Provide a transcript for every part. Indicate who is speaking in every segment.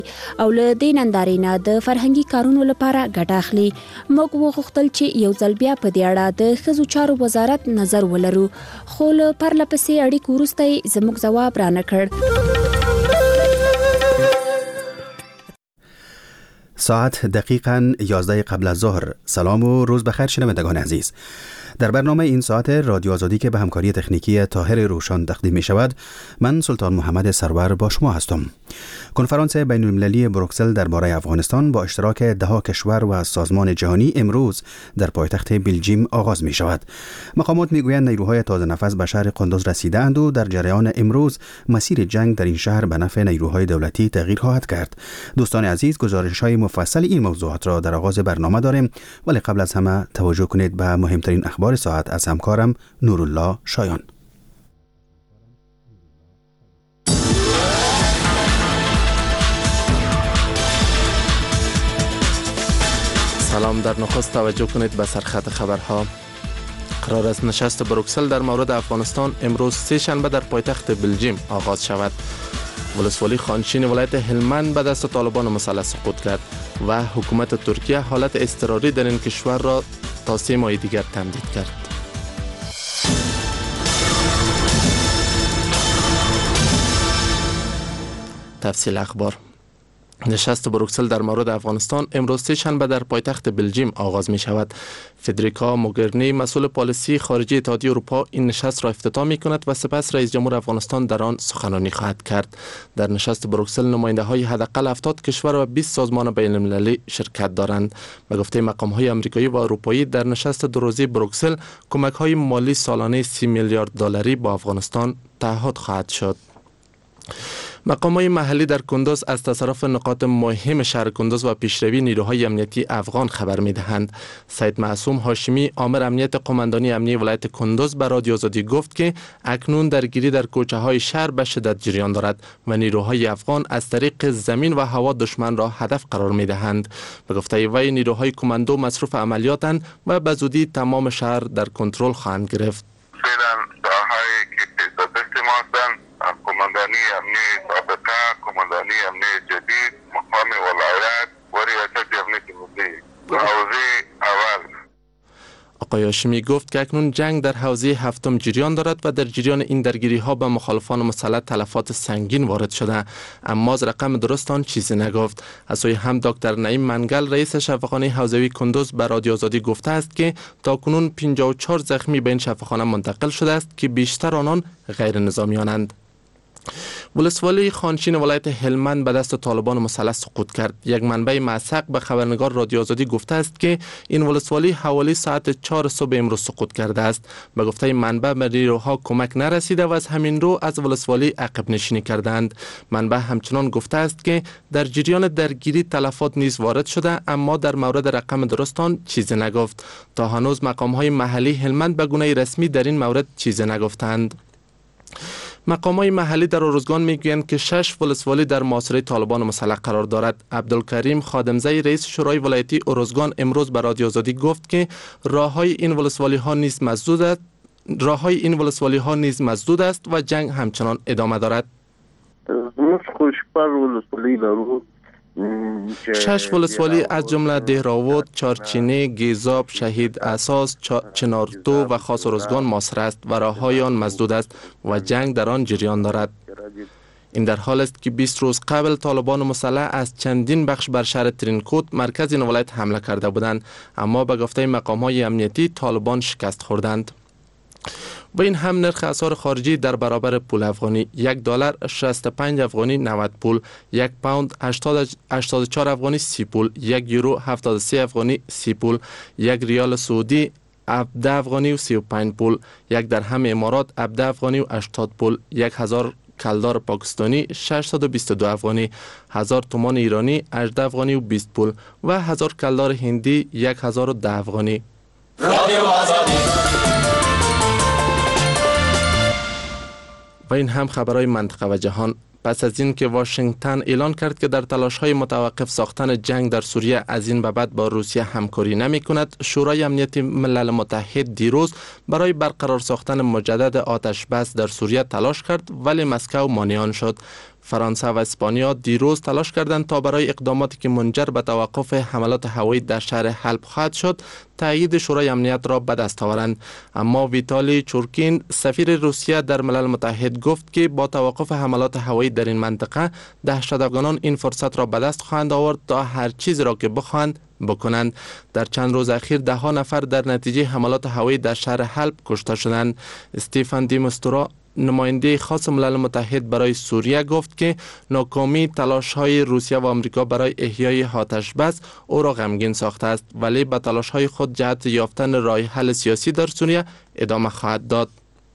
Speaker 1: او له دې نندارې نه د فرهنګي کارونو لپاره ګټه اخلي. موږ وغوښتل چې یو ځل بیا په دې اړه د ښځو چارو وزارت نظر ولرو، خو له پرلپسې اړیکو وروسته یې زموږ ځواب رانکړ.
Speaker 2: ساعت دقیقاً 11 قبل از ظهر. سلام و روز بخیر شنوندگان عزیز. در برنامه این ساعت رادیو آزادی که به همکاری تکنیکی طاهر روشان تقدیم می شود، من سلطان محمد سرور با شما هستم. کنفرانس بین المللی بروکسل درباره افغانستان با اشتراک 10 کشور و سازمان جهانی امروز در پایتخت بلژیم آغاز می شود. مقامات می گویند نیروهای تازه نفس به شهر قندوز رسیدند و در جریان امروز مسیر جنگ در این شهر به نفع نیروهای دولتی تغییر خواهد کرد. دوستان عزیز، گزارش‌های مفصل این موضوعات را در آغاز برنامه داریم، ولی قبل از همه توجه کنید به مهمترین اخبار ساعت از همکارم نورالله شایان.
Speaker 3: سلام. در نخست توجه کنید به سرخط خبرها. قرار است نشست بروکسل در مورد افغانستان امروز سه شنبه در پایتخت بلژیم آغاز شود. ولسوالی خانشین ولایت هلمند به دست طالبان مسلح سقوط کرد و حکومت ترکیه حالت اضطراری در این کشور را تا 3 ماه دیگر تمدید کرد. تفصیل اخبار. نشست بروکسل در مورد افغانستان امروز سه شنبه در پایتخت بلژیم آغاز می شود. فدریکا موگرینی مسئول پالیسی خارجی اتحادیه اروپا این نشست را افتتاح می کند و سپس رئیس جمهور افغانستان در آن سخنرانی خواهد کرد. در نشست بروکسل نماینده های حداقل 70 کشور و 20 سازمان بین المللی شرکت دارند. به گفته مقام های آمریکایی و اروپایی در نشست دو روزه بروکسل کمک های مالی سالانه 30 میلیارد دلاری با افغانستان تعهد خواهد شد. مقامات محلی در کندوز از تصرف نقاط مهم شهر کندوز و پیشروی نیروهای امنیتی افغان خبر می‌دهند. سید معصوم هاشمی آمر امنیت قماندانی امنیتی ولایت کندوز به رادیو آزادی گفت که اکنون درگیری در کوچه‌های شهر به شدت جریان دارد و نیروهای افغان از طریق زمین و هوا دشمن را هدف قرار می‌دهند. به گفته وی نیروهای کماندو مصروف عملیاتند و به زودی تمام شهر در کنترل خواهند گرفت.
Speaker 4: قماندانی امنیت سابقه، قماندانی امنیت جدید، مقام ولایت و ریاست امنیت ملی حوزه اول.
Speaker 3: آقای هاشمی گفت که اکنون جنگ در حوزه هفتم جریان دارد و در جریان این درگیری ها به مخالفان مسلح تلفات سنگین وارد شده، اما از رقم درست آن چیزی نگفت. از سوی هم دکتر نعیم منگل رئیس شفاخانه حوزوی کندوز به رادیو آزادی گفته است که تاکنون 54 زخمی به این شفاخانه منتقل شده است که بیشتر آنان غیر نظامیانند. ولسوالی خانشین ولایت هلمند به دست طالبان مسلح سقوط کرد. یک منبع موثق به خبرنگار رادیو آزادی گفته است که این ولسوالی حوالی ساعت 4 صبح امروز سقوط کرده است. به گفته منبع به نیروها کمک نرسیده و از همین رو از ولسوالی عقب نشینی کردند. منبع همچنان گفته است که در جریان درگیری تلفات نیز وارد شده، اما در مورد رقم درست آن چیزی نگفت. تا هنوز مقام‌های محلی هلمند به گونه رسمی در این مورد چیزی نگفتند. مقامات محلی در اروزگان میگویند که 6 ولسوالی در محاصره طالبان مسلح قرار دارد. عبدالکریم خادمزی رئیس شورای ولایتی اروزگان امروز به رادیو آزادی گفت که راههای این ولسوالی ها نیز مسدود است و جنگ همچنان ادامه دارد. 6 ولسوالی از جمله دهراود، چارچینه، گیزاب، شهید اساس، چنارتو و خاص اروزگان محاصره است و راههای آن مسدود است و جنگ در آن جریان دارد. این در حال است که 20 روز قبل طالبان مسلح از چندین بخش بر شهر ترینکوت مرکز این ولایت حمله کرده بودند، اما به گفته مقام‌های امنیتی طالبان شکست خوردند. و این هم نرخ اسعار خارجی در برابر پول افغانی: $1 65 افغانی 90 پول، 1 پوند 84 افغانی 30 پول، 1 یورو 73 افغانی 30 پول، 1 ریال سعودی 17 افغانی و 35 پول، 1 درهم امارات 17 افغانی و 80 پول، 1000 کلدار پاکستانی 622 افغانی، 1000 تومان ایرانی 18 افغانی و 20 پول و 1000 کلدار هندی 1010 افغانی. و این هم خبرهای منطقه و جهان. پس از این که واشنگتن اعلان کرد که در تلاش‌های متوقف ساختن جنگ در سوریه از این به بعد با روسیه همکاری نمی‌کند، شورای امنیت ملل متحد دیروز برای برقرار ساختن مجدد آتش بس در سوریه تلاش کرد، ولی مسکو مانع آن شد. فرانسه و اسپانیا دیروز تلاش کردند تا برای اقداماتی که منجر به توقف حملات هوایی در شهر حلب خواهد شد تایید شورای امنیت را به دست آورند. اما ویتالی چورکین سفیر روسیه در ملل متحد گفت که با توقف حملات هوایی در این منطقه دهشتافکنان این فرصت را به دست خواهند آورد تا هر چیزی را که بخواهند بکنند. در چند روز اخیر ده ها نفر در نتیجه حملات هوایی در شهر حلب کشته شدند. استیفن دی مستورا نماینده خاص ملل متحد برای سوریه گفت که ناکامی تلاش‌های روسیه و آمریکا برای احیای آتش بس او را غمگین ساخته است، ولی به تلاش‌های خود جهت یافتن راه حل سیاسی در سوریه ادامه خواهد داد.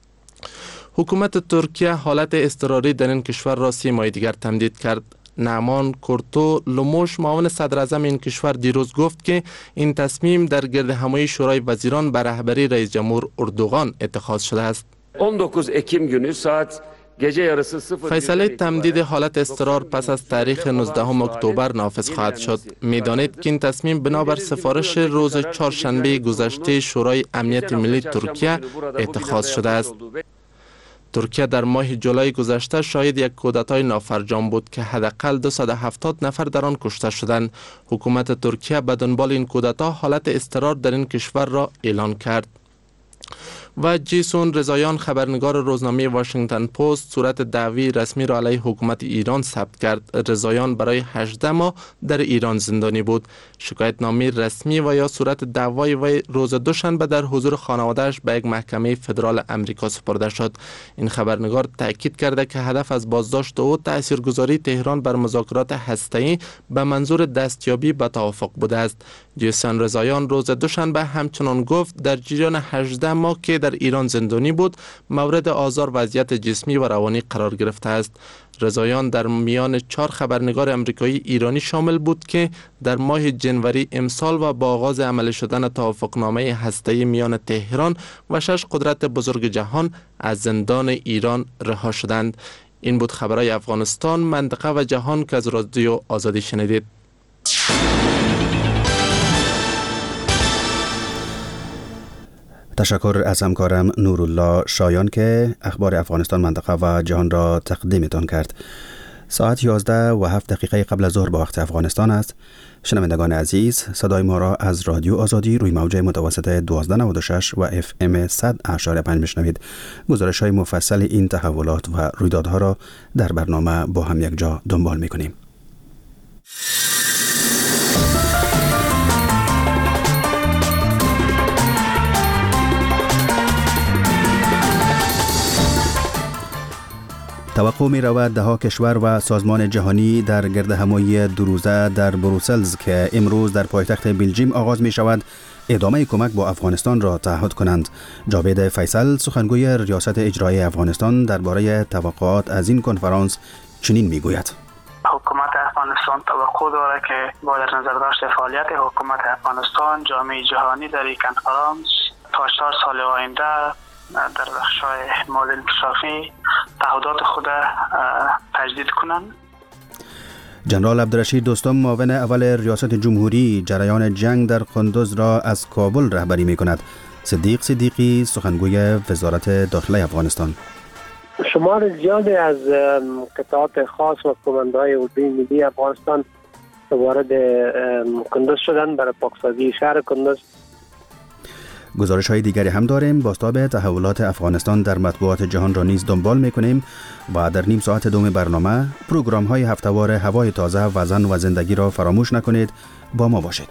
Speaker 3: حکومت ترکیه حالت اضطراری در این کشور را 3 ماه دیگر تمدید کرد. نعمان کورتو لوموش معاون صدر اعظم این کشور دیروز گفت که این تصمیم در گرد همایی شورای وزیران به رهبری رئیس جمهور اردوغان اتخاذ شده است.
Speaker 5: 19 Ekim günü saat gece yarısı 0
Speaker 3: فیصله تمدید حالت اضطرار پس از تاریخ 19 اکتبر نافذ خواهد شد. می‌دانید که این تصمیم بنابر سفارش روز چهارشنبه گذشته شورای امنیت ملی ترکیه اتخاذ شده است. ترکیه در ماه جولای گذشته شاهد یک کودتای نافرجام بود که حداقل 270 نفر در آن کشته شدند. حکومت ترکیه به دنبال این کودتا حالت اضطرار در این کشور را اعلان کرد. و جیسون رضایان خبرنگار روزنامه واشنگتن پست صورت دعوی رسمی را علیه حکومت ایران ثبت کرد. رضایان برای 18 ماه در ایران زندانی بود. شکایتنامه رسمی و یا صورت دعوای وی روز دوشنبه در حضور خانواده‌اش به یک محکمه فدرال امریکا سپرده شد. این خبرنگار تاکید کرده که هدف از بازداشت او تاثیرگذاری تهران بر مذاکرات هسته‌ای به منظور دستیابی به توافق بوده است. جیسون رضایان روز دوشنبه همچنان گفت در جریان 18 ماه که در ایران زندانی بود مورد آزار و اذیت جسمی و روانی قرار گرفته است. رضایان در میان 4 خبرنگار امریکایی ایرانی شامل بود که در ماه جنوری امسال و با آغاز عملی شدن توافقنامه هسته‌ای میان تهران و 6 قدرت بزرگ جهان از زندان ایران رها شدند. این بود خبرهای افغانستان، منطقه و جهان که از رادیو آزادی شنیدید.
Speaker 2: تشکر از همکارم نورالله شایان که اخبار افغانستان، منطقه و جهان را تقدیمتان کرد. ساعت 11:07 قبل از ظهر به وقت افغانستان است. شنوندگان عزیز، صدای ما را از رادیو آزادی روی موج متوسط 1296 و FM 100.5 میشنوید. گزارش های مفصل این تحولات و رویدادها را در برنامه با هم یک جا دنبال میکنیم. توقع می رود دهها کشور و سازمان جهانی در گرد همایی 2 روزه در بروسلز که امروز در پایتخت بلژیم آغاز می شود ادامه کمک با افغانستان را تعهد کنند. جاوید فیصل سخنگوی ریاست اجرایی افغانستان درباره توقعات از این کنفرانس چنین می گوید:
Speaker 6: حکومت افغانستان توقع دارد که با در نظر داشت فعالیت حکومت افغانستان جامعه جهانی در این کنفرانس تا 4 سال آینده در بخش‌های مورد انکشافی تعهدات خود تجدید کنند.
Speaker 2: جنرال عبدالرشید دوستم معاون اول ریاست جمهوری جریان جنگ در قندوز را از کابل رهبری می کند. صدیق صدیقی سخنگوی وزارت داخله افغانستان:
Speaker 7: شمار زیادی از قطعات خاص و کماندهای اردوی ملی افغانستان وارد قندوز شدند برای پاکسازی شهر قندوز.
Speaker 2: گزارش های دیگری هم داریم. بازتاب تحولات افغانستان در مطبوعات جهان را نیز دنبال میکنیم و در نیم ساعت دوم برنامه پروگرام های هفته‌وار هوای تازه و زن و زندگی را فراموش نکنید. با ما باشید.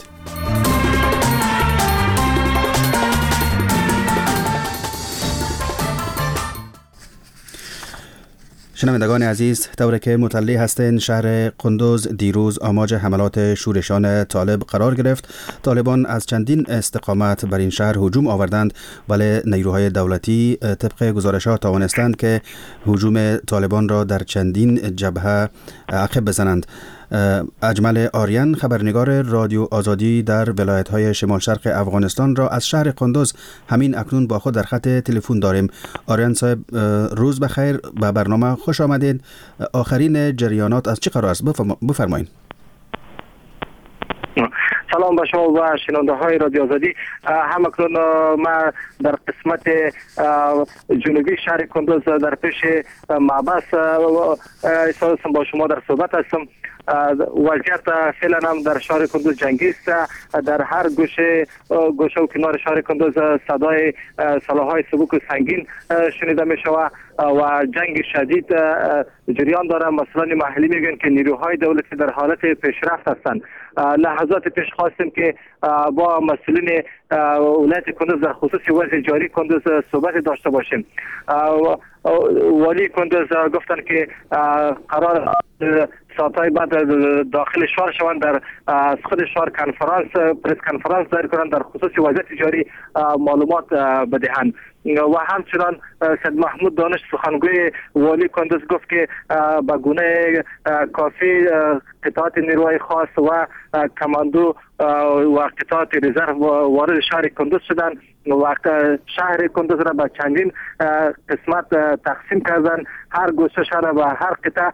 Speaker 2: شنوندگان عزیز، طوری که مطلع هستند شهر قندوز دیروز آماج حملات شورشان طالب قرار گرفت. طالبان از چندین استقامت بر این شهر هجوم آوردند، ولی نیروهای دولتی طبق گزارشات توانستند که هجوم طالبان را در چندین جبهه عقب بزنند. اجمل آریان خبرنگار رادیو آزادی در ولایت‌های شمال شرق افغانستان را از شهر قندوز همین اکنون با خود در خط تلفن داریم. آریان صاحب، روز بخیر، به برنامه خوش آمدید. آخرین جریانات از چه قرار است؟ بفرمایید.
Speaker 8: سلام به شما و شنونده های رادیو آزادی. همکنون ما در قسمت جنوبی شهر کندوز در پیش معبس هستم، با شما در صحبت هستم. وضعیت فعلا هم در شهر کندوز جنگی است. در هر گوشه و کنار شهر کندوز صدای سلاح‌های سبک و سنگین شنیده می شود و جنگ شدید جریان داره. مسئولان محلی میگن که نیروهای دولتی در حالت پیشرفت هستند. لحظات پیش خواستیم که با مسئولین ولایت کندوز در خصوص وضع جاری کندوز صحبت داشته باشیم. والی کندوز گفتن که قرار ساعتهای بعد داخل شهر شوند، در از خود شهر پرس کنفرانس دایر کنند در خصوص وضعیت جاری معلومات بدهند. و همچنان سید محمود دانش سخنگوی والی کندوز گفت که به گونه کافی قطعات نیروهای خاص و کماندو و قطعات رزرو وارد شهر کندوز شدند و شهر کندوز را به چندین قسمت تقسیم کردند. هر گوشه شهر و هر قطعه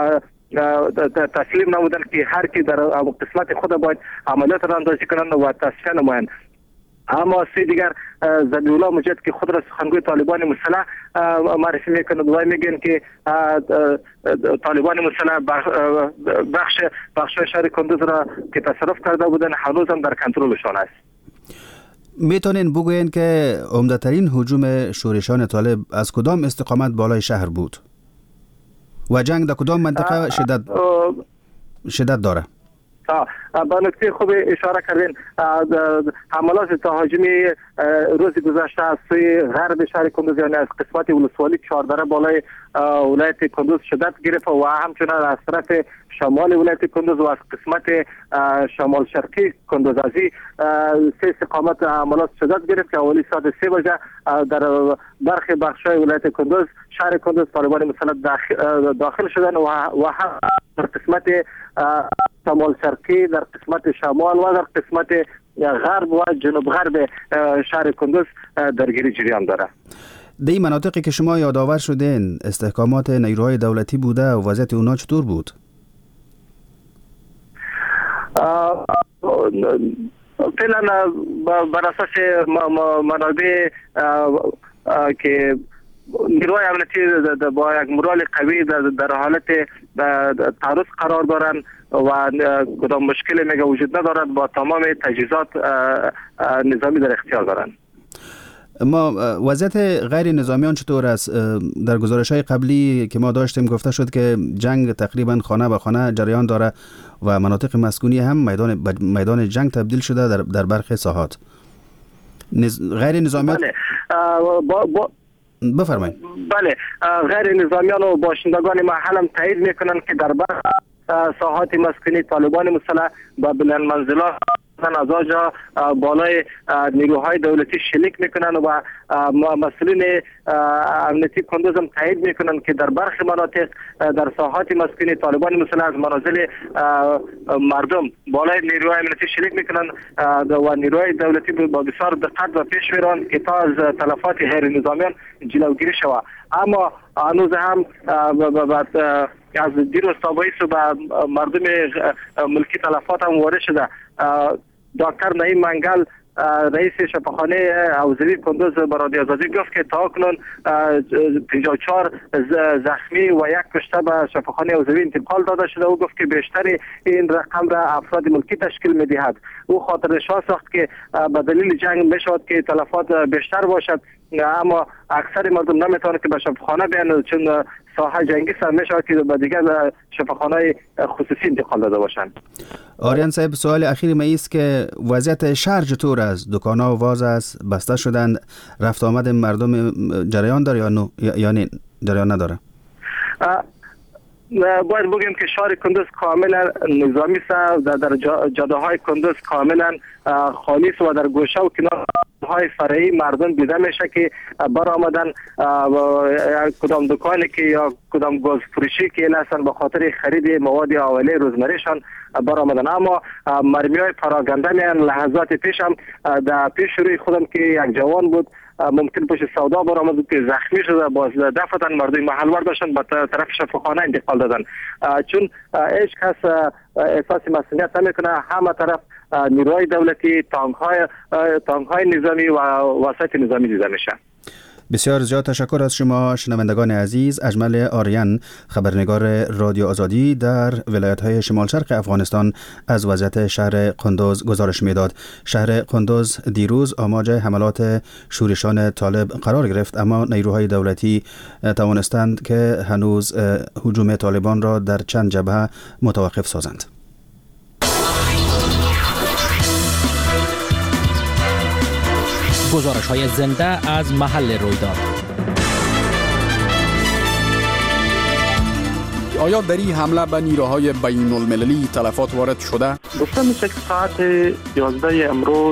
Speaker 8: تسلیم نمودن که هر کی در قسمت خود باید عملیات را اندازی کنند و تصفیه نمایند. اما سی دیگر زبی‌الله مجید که خود را سخنگوی طالبان مسلح معرفی میکنند و میگن که طالبان مسلح بخش شهر کندوز را که تصرف کرده بودن هنوز هم در کنترلشان است.
Speaker 2: میتونین بگوین که عمده ترین هجوم شورشان طالب از کدام استقامت بالای شهر بود و جنگ در کدام منطقه شدت داره؟
Speaker 8: با نکته خوب اشاره کردین. حملات تهاجمی روز گذشته از سوی غرب شهر کندوز یعنی از قسمت ولسوالی چهاردره بالای ولایت کندوز شدت گرفت و همچنان از طرف شمال ولایت کندوز و از قسمت شمال شرقی کندوز ازی سه استقامت حملات شدت گرفت که اولی ساعت 3 بجه در برخی بخش‌های ولایت کندوز شهر کندوز طالبان مسلح داخل شدن و هم در قسمت شمال شرقی، در قسمت شمال و در قسمت غرب و جنوب غرب شهر کندوز درگیری جریان داره.
Speaker 2: در این مناطقی که شما یادآور شدین استحکامات نیروهای دولتی بوده و وضعیت اونا چطور بود؟
Speaker 8: فعلا بر اساس منابع که نیروهای امنیتی با یک مورال قوی در حالت تعرض قرار دارند و کدام مشکلی میگه وجود ندارد، با تمام تجهیزات نظامی در اختیار دارند.
Speaker 2: ما وضعیت غیر نظامیان چطور است؟ در گزارش‌های قبلی که ما داشتیم گفته شد که جنگ تقریبا خانه به خانه جریان داره و مناطق مسکونی هم میدان جنگ تبدیل شده در برخی ساحات. غیر نظامیان بفرمایید.
Speaker 8: بله، غیر نظامیان و باشندگان محل هم تایید میکنند که در ساحات مسکونی طالبان مسلح با بلند منزلات از آنجا بالای نیروهای دولتی شلیک میکنن و مسئولین امنیتی کندوز هم تایید میکنن که در برخی مناطق در ساحات مسکونی طالبان مسلح از منازل مردم بالای نیروهای امنیتی شلیک میکنن و نیروهای دولتی با بسیار دقت و پیش میرن که تا از تلفات غیر نظامیان جلوگیری شود. اما هنوز هم از دیروز تا بایست به مردم ملکی تلفات هم وارد شده. دکتر نعیم منگل رئیس شفاخانه حوزوی کندوز به رادیو آزادی گفت که تا کنون 54 زخمی و 1 کشته به شفاخانه حوزوی انتقال داده شده. او گفت که بیشتر این رقم را افراد ملکی تشکیل می‌دهد. او خاطر نشان ساخت که به دلیل جنگ میشود که تلفات بیشتر باشد، اما اکثر مردم نمیتونه که به شفاخانه بیان چون ساحه جنگی سر میشود که به دیگر شفاخانه خصوصی انتقال داده باشند.
Speaker 2: آریان صاحب، سوال اخیر ما است که وضعیت شهر چطور است؟ دکان‌ها واز است، بسته شدند، رفت آمد مردم جریان داره یا نه جریان نداره؟
Speaker 8: باید بگیم که شهر کندوز کاملا نظامی است. در جاده‌های کندوز کاملا خالی است و در گوشه و کنارهای فرعی مردم دیده میشه که برآمدن کدام دکانی که یا کدام گاز فروشی که هستن به خاطر خرید مواد اولیه روزمرهشان برآمدن. اما مرمی‌های پراگنده میان. لحظات پیش هم در پیش روی خودم که یک جوان بود ممکن پشت سودا برآمد بود که زخمی شده، باز دفعتاً مردم محل برداشتن به طرف شفاخانه انتقال دادن. چون هیچ کس احساس مسئولیت نمیکنه، همه طرف نیروهای دولتی، تانک‌های نظامی و وسایط نظامی دیده میشه.
Speaker 2: بسیار زیاد تشکر از شما شنوندگان عزیز. اجمل آریان، خبرنگار رادیو آزادی در ولایت‌های شمال شرق افغانستان، از وضعیت شهر قندوز گزارش می‌داد. شهر قندوز دیروز آماج حملات شورشان طالب قرار گرفت، اما نیروهای دولتی توانستند که هنوز هجوم طالبان را در چند جبهه متوقف سازند.
Speaker 9: گزارش‌های زنده از محل رویداد.
Speaker 10: آیا در این حمله به نیروهای بین المللی تلفات وارد شده؟
Speaker 6: گفته میشه که ساعت 11 امروز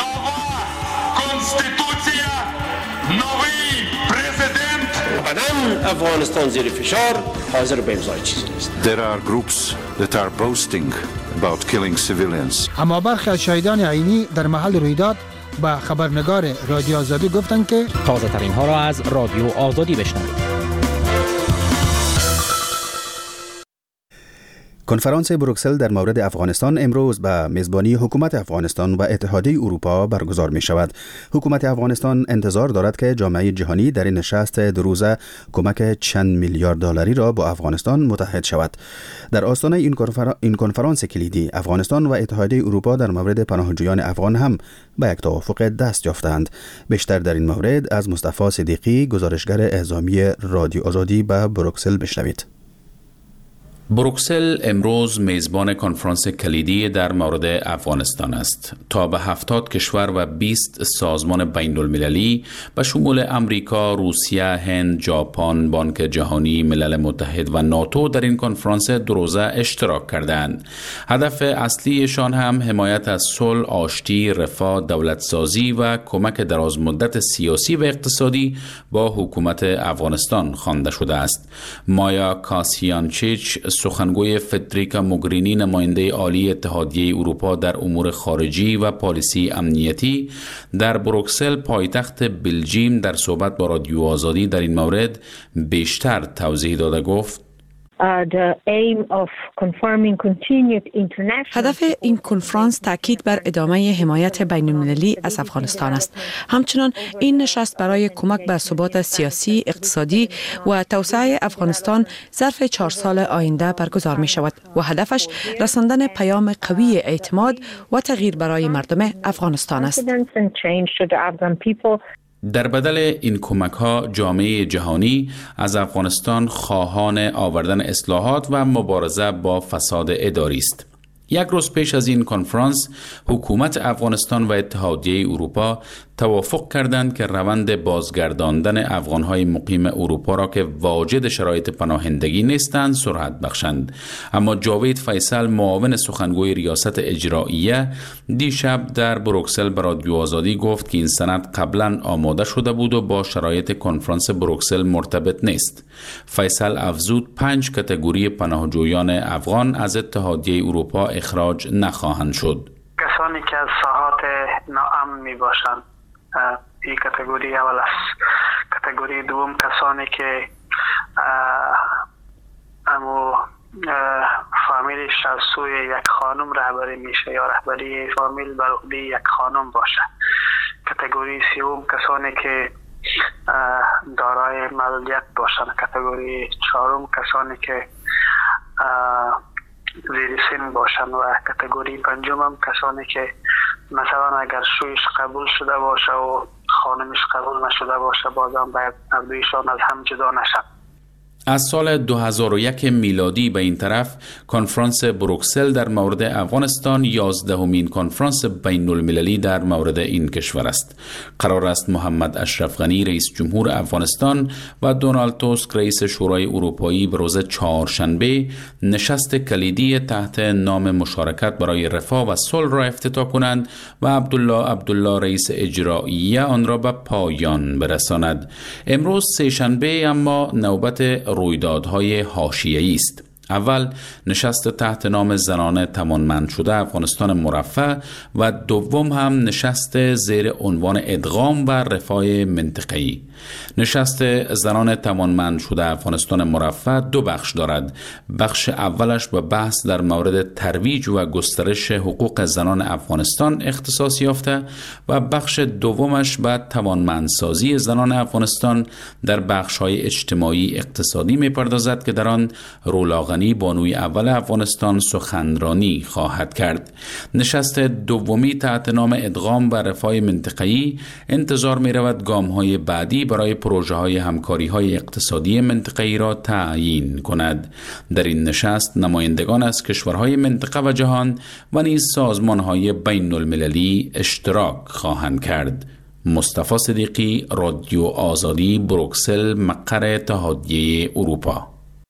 Speaker 11: افغانستان زیر فشار حاضر به امضای چیزی نیست.
Speaker 12: There are groups that are boasting about killing civilians.
Speaker 13: اما برخی از شاهدان عینی در محل رویداد با خبرنگار رادیو آزادی گفتند که
Speaker 9: تازه ترین ها را از رادیو آزادی بشنوید.
Speaker 2: کنفرانس بروکسل در مورد افغانستان امروز به میزبانی حکومت افغانستان و اتحادیه اروپا برگزار می شود. حکومت افغانستان انتظار دارد که جامعه جهانی در این نشست دو روزه کمک چند میلیارد دلاری را با افغانستان متحد شود. در آستانه این کنفرانس کلیدی، افغانستان و اتحادیه اروپا در مورد پناهجویان افغان هم به یک توافق دست یافتند. بیشتر در این مورد از مصطفی صدیقی، گزارشگر اعزامی رادیو آزادی، به بروکسل بشنوید.
Speaker 14: بروکسل امروز میزبان کنفرانس کلیدی در مورد افغانستان است. تا به 70 کشور و 20 سازمان بین المللی به شمول امریکا، روسیه، هند، ژاپن، بانک جهانی، ملل متحد و ناتو در این کنفرانس دو روزه اشتراک کردند. هدف اصلیشان هم حمایت از صلح، آشتی، رفاه، دولتسازی و کمک دراز مدت سیاسی و اقتصادی با حکومت افغانستان خوانده شده است. مایا کاسیانچیچ، سخنگوی فدریکا موگرینی، نماینده عالی اتحادیه اروپا در امور خارجی و پالیسی امنیتی، در بروکسل پایتخت بلژیم در صحبت با رادیو آزادی در این مورد بیشتر توضیح داده گفت:
Speaker 15: هدف این کنفرانس تاکید بر ادامه حمایت بین المللی از افغانستان است. همچنان این نشست برای کمک به ثبات سیاسی، اقتصادی و توسعه افغانستان ظرف 4 سال آینده برگزار می شود و هدفش رساندن پیام قوی اعتماد و تغییر برای مردم افغانستان است.
Speaker 14: در بدل این کمک‌ها، جامعه جهانی از افغانستان خواهان آوردن اصلاحات و مبارزه با فساد اداری است. یک روز پیش از این کنفرانس، حکومت افغانستان و اتحادیه اروپا توافق کردند که روند بازگرداندن افغان‌های مقیم اروپا را که واجد شرایط پناهندگی نیستند سرعت بخشند. اما جاوید فیصل، معاون سخنگوی ریاست اجراییه، دیشب در بروکسل به رادیو آزادی گفت که این سند قبلا آماده شده بود و با شرایط کنفرانس بروکسل مرتبط نیست. فیصل افزود 5 کاتگوری پناهجویان افغان از اتحادیه اروپا اخراج نخواهند شد.
Speaker 6: کسانی که از ساحات ناامن می باشند، این کاتگوری اول است. کاتگوری دوم کسانی که امو فامیلش از سوی یک خانم رهبری میشه یا رهبری فامیل بر عهده یک خانم باشه. کاتگوری سوم کسانی که دارای معلولیت باشند. کاتگوری چهارم کسانی که زیر سن باشند و کاتگوری پنجم هم کسانی که مثلا اگر شویش قبول شده باشه و خانمش قبول نشده باشه، بازم باید عبدویشان از هم جدا نشد.
Speaker 14: از سال 2001 میلادی به این طرف، کنفرانس بروکسل در مورد افغانستان 11مین کنفرانس بین المللی در مورد این کشور است. قرار است محمد اشرف غنی رئیس جمهور افغانستان و دونالد توسک رئیس شورای اروپایی به روز چهارشنبه نشست کلیدی تحت نام مشارکت برای رفاه و صلح را افتتاح کنند و عبدالله رئیس اجراییه آن را به پایان برساند. امروز سه‌شنبه اما نوبت رویدادهای حاشیه‌ای است. اول نشست تحت نام زنان توانمند شده افغانستان مرفه و دوم هم نشست زیر عنوان ادغام و رفاه منطقه‌ای. نشست زنان توانمند شده افغانستان مرفه دو بخش دارد. بخش اولش به بحث در مورد ترویج و گسترش حقوق زنان افغانستان اختصاص یافته و بخش دومش به توانمندسازی زنان افغانستان در بخش‌های اجتماعی اقتصادی می‌پردازد که در آن رولا غنی بانوی اول افغانستان سخنرانی خواهد کرد. نشست دومی تحت نام ادغام و رفاه منطقه‌ای انتظار می‌رود گام‌های بعدی برای پروژه‌های همکاری‌های اقتصادی منطقه‌ای را تعیین کند. در این نشست نمایندگان از کشورهای منطقه و جهان و نیز سازمان‌های بین‌المللی اشتراک خواهند کرد. مصطفی صدیقی، رادیو آزادی، بروکسل، مقر اتحادیه اروپا.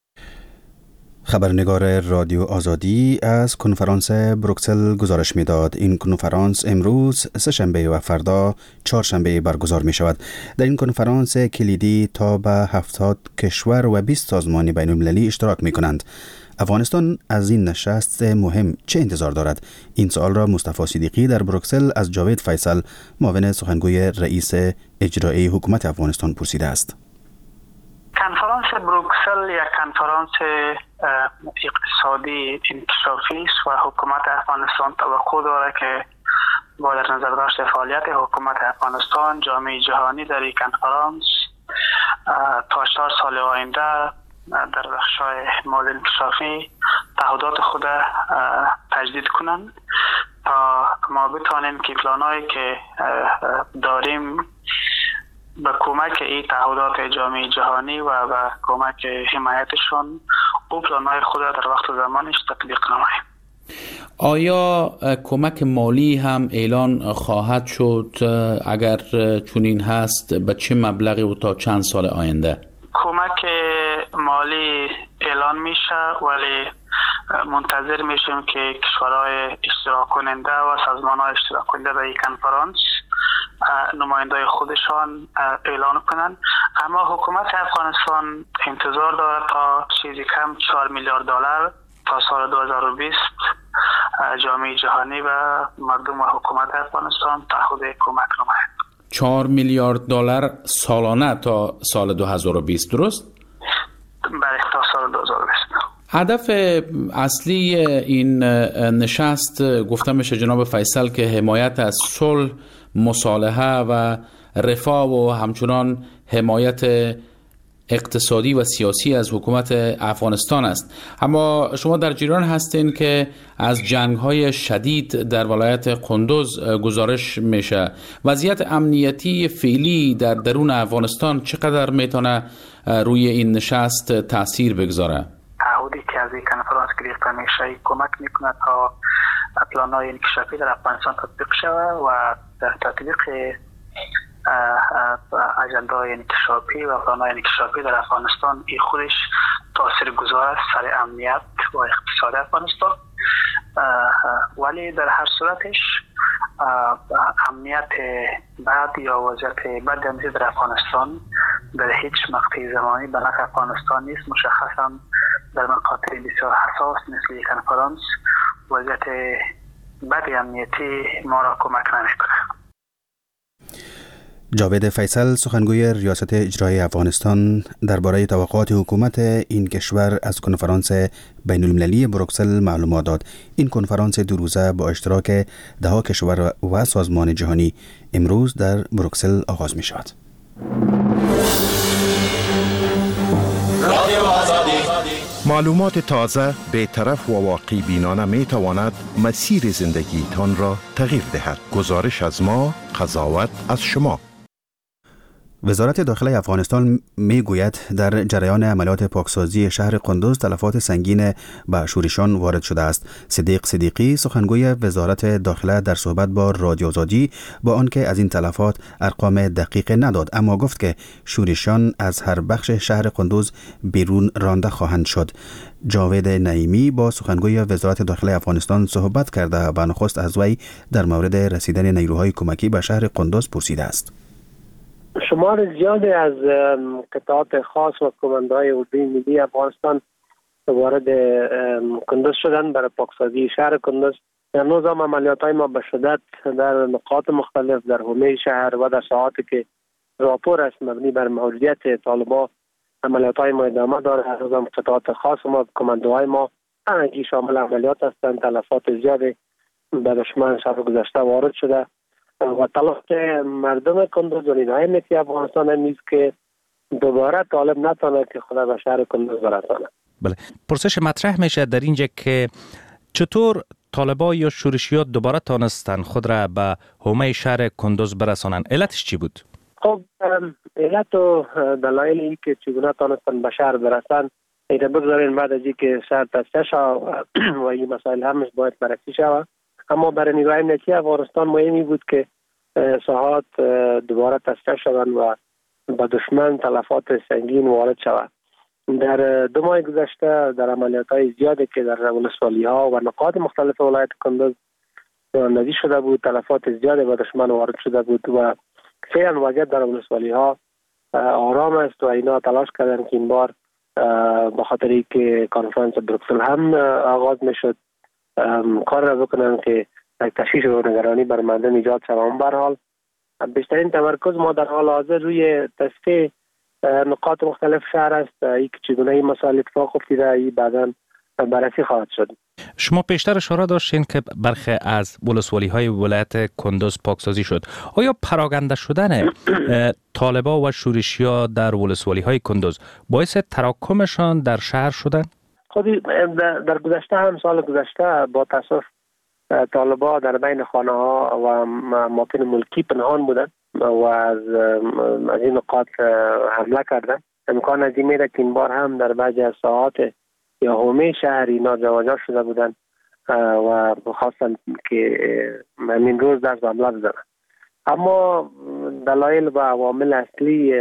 Speaker 2: خبرنگار رادیو آزادی از کنفرانس بروکسل گزارش می‌داد. این کنفرانس امروز سه‌شنبه و فردا چهارشنبه برگزار می‌شود. در این کنفرانس کلیدی تا به 70 کشور و 20 سازمان بین‌المللی اشتراک می‌کنند. افغانستان از این نشست مهم چه انتظار دارد؟ این سوال را مصطفی صدیقی در بروکسل از جاوید فیصل، معاون سخنگوی رئیس اجرایی حکومت افغانستان پرسیده است.
Speaker 6: کنفرانس بروکسل یک کنفرانس اقتصادی انکشافی است و حکومت افغانستان توقع دارد که با در نظر داشت فعالیت حکومت افغانستان جامعه جهانی در این کنفرانس تا 4 سال آینده در بخش‌های مال انکشافی تعهدات خود تجدید کنند تا ما بتوانیم که پلانایی که داریم به کمک این تعهدات جامعه جهانی و به کمک حمایتشون او پلانهای خود در وقت و زمانش تطبیق نماییم.
Speaker 14: آیا کمک مالی هم اعلان خواهد شد؟ اگر چنین هست به چه مبلغی و تا چند سال آینده؟
Speaker 6: کمک مالی اعلان میشه ولی منتظر میشیم که کشورهای اشتراک کننده و سازمان‌های اشتراک کننده در این کنفرانس نمایندای خودشان اعلان کنند. اما حکومت افغانستان انتظار دارد تا چیزی کم 4 میلیارد دلار تا سال 2020 جامعه جهانی و مردم و حکومت افغانستان تعهد کمک نماید.
Speaker 14: 4 میلیارد دلار سالانه تا سال 2020 درست؟
Speaker 6: بله تا سال 2020.
Speaker 14: هدف اصلی این نشست گفته میشه جناب فیصل که حمایت از صلح، مصالحه و رفاه و همچنان حمایت اقتصادی و سیاسی از حکومت افغانستان است. اما شما در جریان هستین که از جنگ‌های شدید در ولایت قندوز گزارش میشه. وضعیت امنیتی فعلی در درون افغانستان چقدر میتونه روی این نشست تاثیر بگذاره؟
Speaker 6: تعهدی که از این کنفرانس گرفته میشه کمک میکنه تا پلان‌های انکشافی در افغانستان تطبیق شود و در تطبیق اجنده‌های انکشافی و پلان‌های انکشافی در افغانستان این خودش تاثیرگذار است سر امنیت و اقتصاد افغانستان. ولی در هر صورتش امنیت بعد یا وضعیت بعد امنیت در افغانستان در هیچ مقطع زمانی به نفع افغانستان نیست. مشخصا در مقاطع بسیار حساس مثل یک کنفرانس وضعیت بد امنیتی ما را کمک نمی‌کنه.
Speaker 2: جاوید فیصل، سخنگوی ریاست اجرایی افغانستان، درباره توقعات حکومت این کشور از کنفرانس بین‌المللی بروکسل معلومات داد. این کنفرانس 2 روزه با اشتراک 10 کشور و سازمان جهانی امروز در بروکسل آغاز می شود.
Speaker 16: معلومات تازه، بی‌طرف و واقعی بینانه می تواند مسیر زندگی تان را تغییر دهد. گزارش از ما، قضاوت از شما.
Speaker 2: وزارت داخله افغانستان میگوید در جریان عملیات پاکسازی شهر قندوز تلفات سنگین به شورشیان وارد شده است. صدیق صدیقی، سخنگوی وزارت داخله، در صحبت با رادیو آزادی با آنکه از این تلفات ارقام دقیق نداد، اما گفت که شورشیان از هر بخش شهر قندوز بیرون رانده خواهند شد. جاوید نعیمی با سخنگوی وزارت داخله افغانستان صحبت کرده و نخست از وی در مورد رسیدن نیروهای کمکی به شهر قندوز پرسیده است.
Speaker 7: شمار زیادی از قطعات خاص و کماندهای اردوی ملی افغانستان وارد کندوز شدن برای پاکسازی شهر کندوز. امروز هم عملیات‌های ما به شدت در نقاط مختلف در حومه شهر و در ساعاتی که راپور است مبنی بر موجودیت طالبان عملیات‌های ما ادامه داره. هنوز هم قطعات خاص ما کماندوهای ما همگی شامل عملیات هستند. تلفات زیادی به دشمن شب گذشته وارد شده و تلاش مردم کندوز و نیروهای امنیتی افغانستان هم نیست که دوباره طالب نتونه که خود به شهر کندوز برسانه.
Speaker 9: بله، پرسش مطرح میشه در اینجا که چطور طالبان یا شورشیات دوباره تانستن خود را به حومه شهر کندوز برسانن؟ علتش چی بود؟
Speaker 7: خب علت و دلایل این که چگونه تانستن به شهر برسن ایره بگذارین بعد از اینکه شهر تسته شد و این مسائل همش باید بررسی شود. اما برای نیروهای امنیتی افغانستان مهمی بود که ساحات دوباره تسته شوند و به دشمن تلفات سنگین وارد شود. در 2 ماه گذشته در عملیات‌های زیادی که در ولسوالی‌ها و نقاط مختلف ولایت کندوز رانندگی شده بود، تلفات زیادی به دشمن وارد شده بود و فعلا وضعیت در ولسوالی‌ها آرام است و اینا تلاش کردن که این بار به خاطری که کنفرانس بروکسل هم آغاز میشد کار را بکنن که تشویش و نگرانی بر مردم ایجاد شود. به هر حال بیشترین تمرکز ما در حال حاضر روی تصفیه نقاط مختلف شهر است. این که چگونه این مسائل اتفاق افتاده این بعداً بررسی خواهد شد.
Speaker 9: شما پیشتر اشاره داشتین که برخی از ولسوالی‌های ولایت کندوز پاکسازی شد. آیا پراکنده شدن طالبان و شورشی‌ها در ولسوالی‌های کندوز باعث تراکمشان در شهر شدن؟
Speaker 7: خودی در گذشته هم سال گذشته با تاسف طالبان در بین خانه‌ها و اماکن ملکی پنهان بودند و از این نقاط حمله کردن. امکان از این میره که این بار هم در بعضی از ساعات یا حومه شهر اینا جابجا شده بودن و خواستن که همین روز دست به حمله بزنن. اما دلایل و عوامل اصلی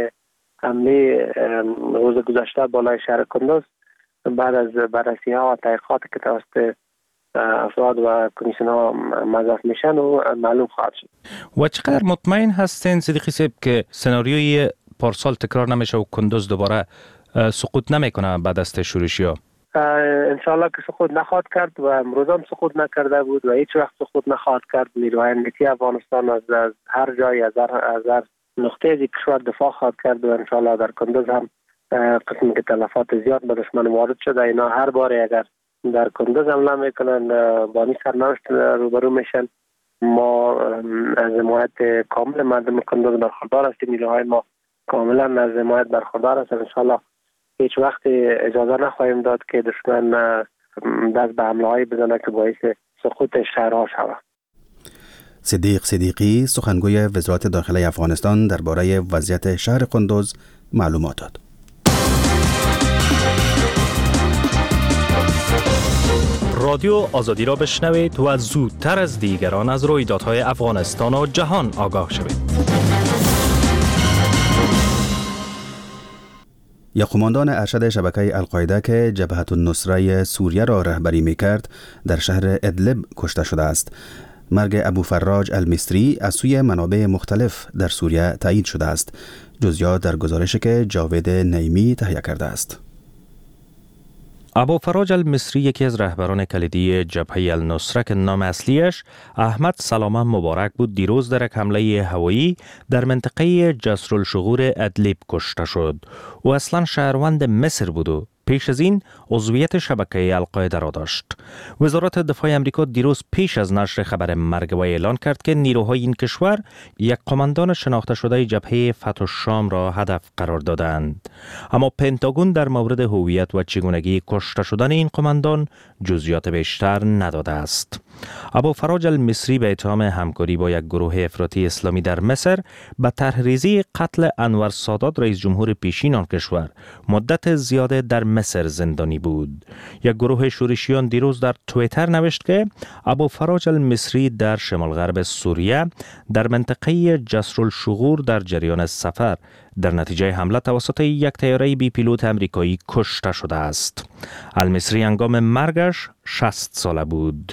Speaker 7: حمله روز گذشته بالای شهر کندوز بعد از بررسی ها و تحقیقات که توسط افراد و کمیسیون ها مضاف میشن و معلوم خواهد شد.
Speaker 9: و چقدر مطمئن هستین صدیقی صاحب که سناریوی پارسال تکرار نمیشه و کندوز دوباره سقوط نمیکنه بعد از شورشی‌ها؟
Speaker 7: انشاءالله که سقوط نخواهد کرد و امروز هم سقوط نکرده بود و هیچ وقت سقوط نخواهد کرد. نیروهای امنیتی افغانستان از هر جای از هر نقطه از کشور دفاع خواهد کرد و انشاءالله در کندوز هم قسمی که تلفات زیاد به دشمن وارد شده اینا هر بار اگر در کندوز حمله میکنن با این سرنوشت روبرو میشن. ما از حمایت کامل مردم کندوز برخوردار هستیم. نیروهای ما کاملا از حمایت برخوردار هستند. انشاءالله هیچ وقت اجازه نخواهیم داد که دشمن دست به حمله‌ای بزنه که باعث سقوط شهرها شود.
Speaker 2: صدیق صدیقی سخنگوی وزارت داخلی افغانستان درباره وضعیت شهر کندوز معلومات داد.
Speaker 9: رادیو آزادی را بشنوید و زودتر از دیگران از رویدادهای افغانستان و جهان آگاه شوید.
Speaker 2: یک قماندان ارشد شبکه القاعده که جبهة النصره سوریه را رهبری می‌کرد در شهر ادلب کشته شده است. مرگ ابوفراج المصری از سوی منابع مختلف در سوریه تایید شده است. جزئیات در گزارشی که جاوید نعیمی تهیه کرده است.
Speaker 9: ابوفراج المصری یکی از رهبران کلیدی جبهه النصره که نام اصلیش احمد سلامه مبارک بود دیروز در یک حمله هوایی در منطقه جسر الشغور ادلب کشته شد. او اصلا شهروند مصر بود و پیش از این عضویت شبکه القاعده را داشت. وزارت دفاع امریکا دیروز پیش از نشر خبر مرگ وی اعلان کرد که نیروهای این کشور یک قماندان شناخته شده جبهه فتح الشام را هدف قرار دادند. اما پنتاگون در مورد هویت و چگونگی کشته شدن این قماندان جزئیات بیشتر نداده است. ابوفراج المصری به اتهام همکاری با یک گروه افراطی اسلامی در مصر به طرحریزی قتل انور سادات رئیس جمهور پیشین آن کشور مدت زیاده در مصر زندانی بود. یک گروه شورشیان دیروز در توییتر نوشت که ابوفراج المصری در شمال غرب سوریه در منطقه جسر الشغور در جریان سفر در نتیجه حمله توسط یک طیاره بی پیلوت امریکایی کشته شده است. المصری هنگام مرگش 60 ساله بود.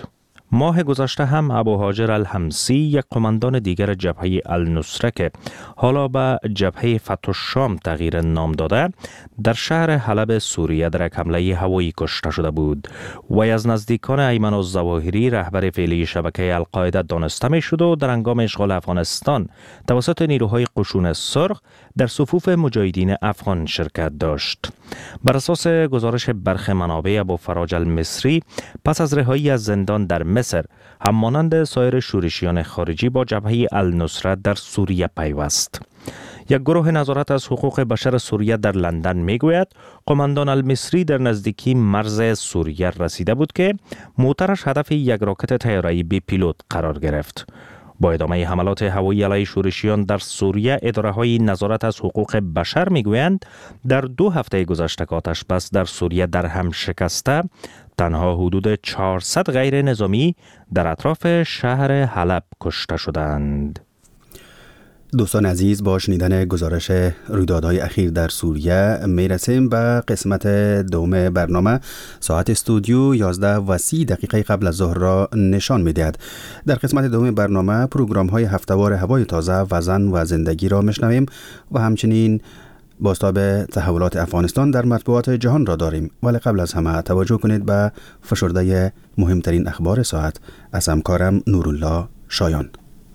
Speaker 9: ماه گذشته هم ابوهاجر الحمصی، یک قماندان دیگر جبهه النصره که حالا به جبهه فتح الشام تغییر نام داده، در شهر حلب سوریه در یک حمله هوایی کشته شده بود. وی از نزدیکان ایمن الظواهری، رهبر فعلی شبکه القاعده دانسته می شد و در هنگام اشغال افغانستان توسط نیروهای قشون سرخ در صفوف مجاهدین افغان شرکت داشت. بر اساس گزارش برخی منابع، ابوفراج المصری پس از رهایی از زندان در مصر همانند سایر شورشیان خارجی با جبهه النصرت در سوریه پیوست. یک گروه نظارت از حقوق بشر سوریه در لندن میگوید قماندان المصری در نزدیکی مرز سوریه رسیده بود که موترش هدف یک راکت طیاره‌ای بی پیلوت قرار گرفت. با ادامه حملات هوایی علیه شورشیان در سوریه، اداره‌های نظارت از حقوق بشر میگویند در 2 هفته گذشته آتش بس در سوریه در هم شکسته، تنها حدود 400 غیر نظامی در اطراف شهر حلب کشته شدند.
Speaker 2: دوستان عزیز، با شنیدن گزارش رویدادهای اخیر در سوریه میرسیم به قسمت دوم برنامه. ساعت استودیو 11:30 قبل از ظهر را نشان می‌دهد. در قسمت دوم برنامه پروگرام‌های هفته‌وار هوای تازه و زن و زندگی را میشنویم و همچنین بازتاب تحولات افغانستان در مطبوعات جهان را داریم. ولی قبل از همه توجه کنید به فشرده مهمترین اخبار ساعت از همکارم نورالله شایان.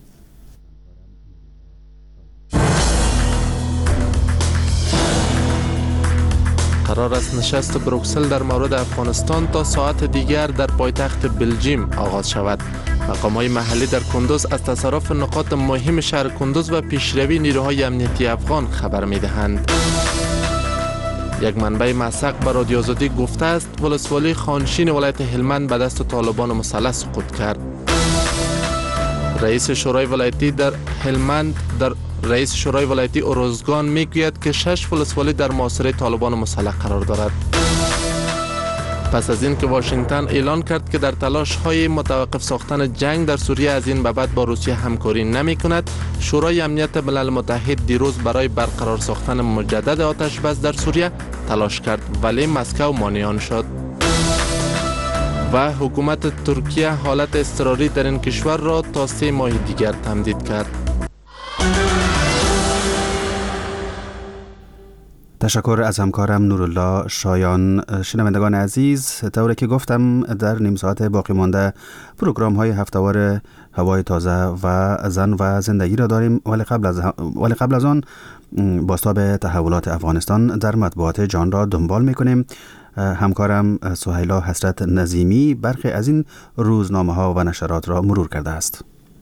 Speaker 3: قرار است نشست بروکسل در مورد افغانستان تا ساعت دیگر در پایتخت بلژیم آغاز شود. مقام‌های محلی در کندوز از تصرف نقاط مهم شهر کندوز و پیشروی نیروهای امنیتی افغان خبر می‌دهند. یک منبع مسق به رادیو آزادی گفته است ولسوالی خانشین ولایت هلمند به دست طالبان مسلح سقوط کرد. رئیس شورای ولایتی اروزگان میگوید که 6 ولسوالی در محاصره طالبان مسلح قرار دارد. پس از این که واشنگتن اعلان کرد که در تلاش‌های متوقف ساختن جنگ در سوریه از این به بعد با روسیه همکاری نمی‌کند، شورای امنیت ملل متحد دیروز برای برقرار ساختن مجدد آتش بس در سوریه تلاش کرد، ولی مسکو مانع شد. و حکومت ترکیه حالت اضطراری در این کشور را تا 3 ماه دیگر تمدید کرد.
Speaker 2: تشکر از همکارم نورالله شایان. شنوندگان عزیز، طوری که گفتم در نیم ساعت باقی مانده پروگرام های هفته‌وار هوای تازه و زن و زندگی را داریم، ولی قبل از آن بازتاب تحولات افغانستان در مطبوعات جهان را دنبال میکنیم. همکارم سهیلا حسرت نظیمی برخی از این روزنامه ها و نشرات را مرور کرده است.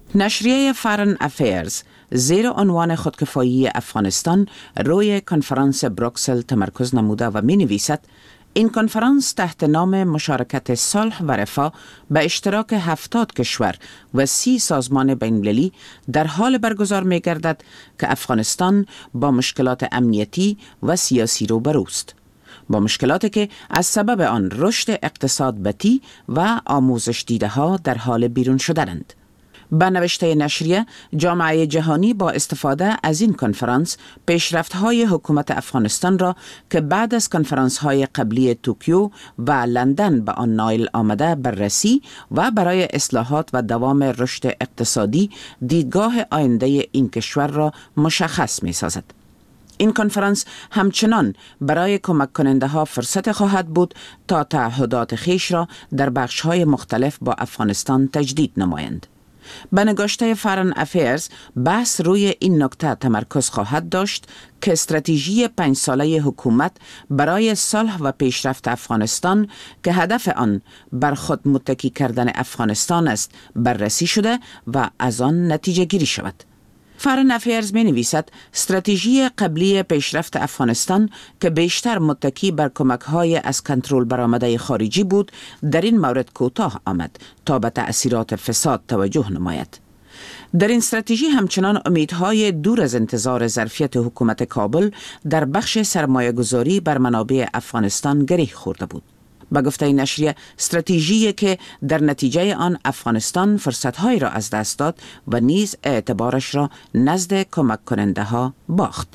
Speaker 17: نشریه فارن افیرز زیر عنوان خودکفایی افغانستان روی کنفرانس بروکسل تمرکز نموده و می نویسد این کنفرانس تحت نام مشارکت صلح و رفاه به اشتراک 70 کشور و 30 سازمان بین‌المللی در حال برگزار می گردد که افغانستان با مشکلات امنیتی و سیاسی روبروست. با مشکلاتی که از سبب آن رشد اقتصاد بطیء و آموزش دیده ها در حال بیرون شدند. به نوشته نشریه، جامعه جهانی با استفاده از این کنفرانس پیشرفت‌های حکومت افغانستان را که بعد از کنفرانس‌های قبلی توکیو و لندن به آن نائل آمده بررسی و برای اصلاحات و دوام رشد اقتصادی دیدگاه آینده این کشور را مشخص می‌سازد. این کنفرانس همچنان برای کمک کننده ها فرصت خواهد بود تا تعهدات خویش را در بخش‌های مختلف با افغانستان تجدید نمایند. به نگاشته فارن افیرز، بحث روی این نکته تمرکز خواهد داشت که استراتژی 5 ساله حکومت برای صلح و پیشرفت افغانستان که هدف آن بر خود متکی کردن افغانستان است بررسی شده و از آن نتیجه گیری شود. فارن افیرز می نویسد استراتژی قبلی پیشرفت افغانستان که بیشتر متکی بر کمک‌های از کنترل برآمده خارجی بود در این مورد کوتاه آمد تا به تأثیرات فساد توجه نماید. در این استراتژی همچنان امیدهای دور از انتظار ظرفیت حکومت کابل در بخش سرمایه‌گذاری بر منابع افغانستان گره خورده بود. به گفته نشریه، استراتژی که در نتیجه آن افغانستان فرصت‌هایی را از دست داد و نیز اعتبارش را نزد کمک کننده ها باخت.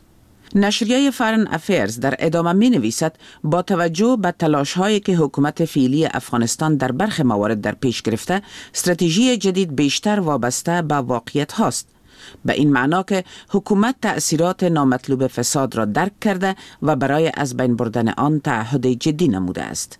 Speaker 17: نشریه فارن افیرز در ادامه می نویسد با توجه به تلاش هایی که حکومت فعلی افغانستان در برخی موارد در پیش گرفته، استراتژی جدید بیشتر وابسته به واقعیت هاست. به این معنا که حکومت تأثیرات نامطلوب فساد را درک کرده و برای از بین بردن آن تعهد جدی نموده است.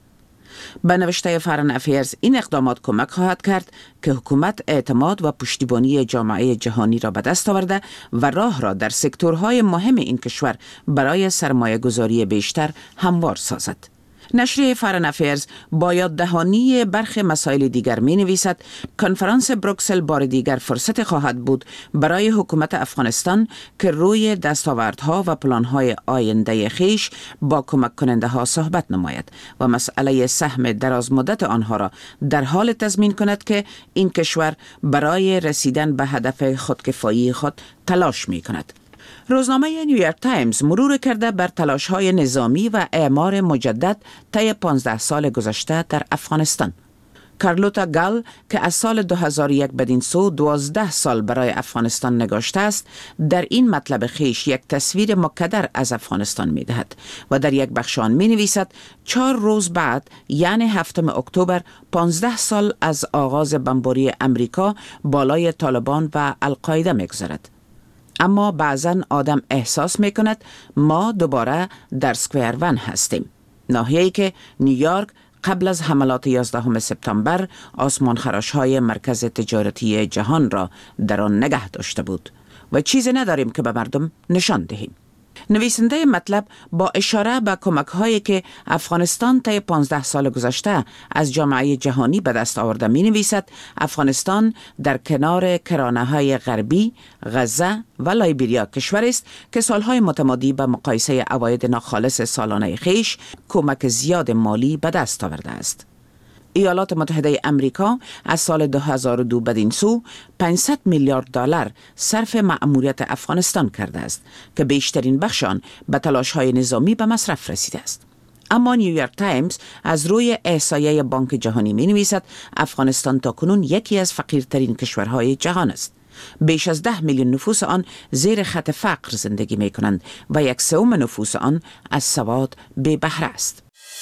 Speaker 17: به نوشته فارن افیرز این اقدامات کمک خواهد کرد که حکومت اعتماد و پشتیبانی جامعه جهانی را به دست آورده و راه را در سکتورهای مهم این کشور برای سرمایه گذاری بیشتر هموار سازد. نشریه فارن افیرز با یاددهانی برخی مسائل دیگر می نویسد کنفرانس بروکسل بار دیگر فرصت خواهد بود برای حکومت افغانستان که روی دستاوردها و پلانهای آینده خیش با کمک کننده ها صحبت نماید و مسئله سهم دراز مدت آنها را در حال تضمین کند که این کشور برای رسیدن به هدف خودکفایی خود تلاش می کند. روزنامه نیویورک تایمز مرور کرده بر تلاش‌های نظامی و اعمار مجدد طی 15 سال گذشته در افغانستان. کارلوتا گال که از سال 2001 بدین سو 12 سال برای افغانستان نگاشته است، در این مطلب خیش یک تصویر مکدر از افغانستان می دهد و در یک بخش آن می نویسد 4 روز بعد یعنی 7 اکتبر 15 سال از آغاز بمباری امریکا بالای طالبان و القاعده می گذرد. اما بعضن آدم احساس می کند ما دوباره در سکویر ون هستیم. ناحیه‌ای که نیویورک قبل از حملات 11 سپتامبر آسمانخراش‌های مرکز تجارتی جهان را در آن نگه داشته بود و چیزی نداریم که به مردم نشان دهیم. نویسنده مطلب با اشاره به کمک‌هایی که افغانستان طی 15 سال گذشته از جامعه جهانی به دست آورده می نویسد افغانستان در کنار کرانه‌های غربی، غزه و لایبریا کشوری است که سالهای متمادی به مقایسه عواید ناخالص سالانه خیش کمک زیاد مالی به دست آورده است. ایالات متحده امریکا از سال 2002 بدین سو 500 میلیارد دلار صرف مأموریت افغانستان کرده است که بیشترین بخش آن به تلاش‌های نظامی به مصرف رسیده است. اما نیویورک تایمز از روی احصایه بانک جهانی می نویسد افغانستان تاکنون یکی از فقیرترین کشورهای جهان است. بیش از 10 میلیون نفوس آن زیر خط فقر زندگی می کنند و 1/3 نفوس آن از سواد بی بهره است.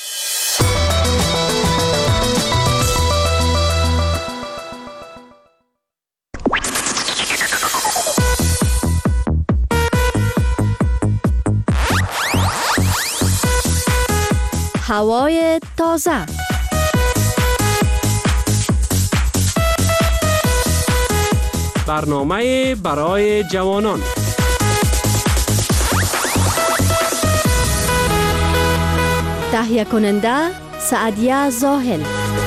Speaker 1: هوای تازه.
Speaker 18: برنامه برای جوانان.
Speaker 1: تهیه کننده سعدیه زاهل.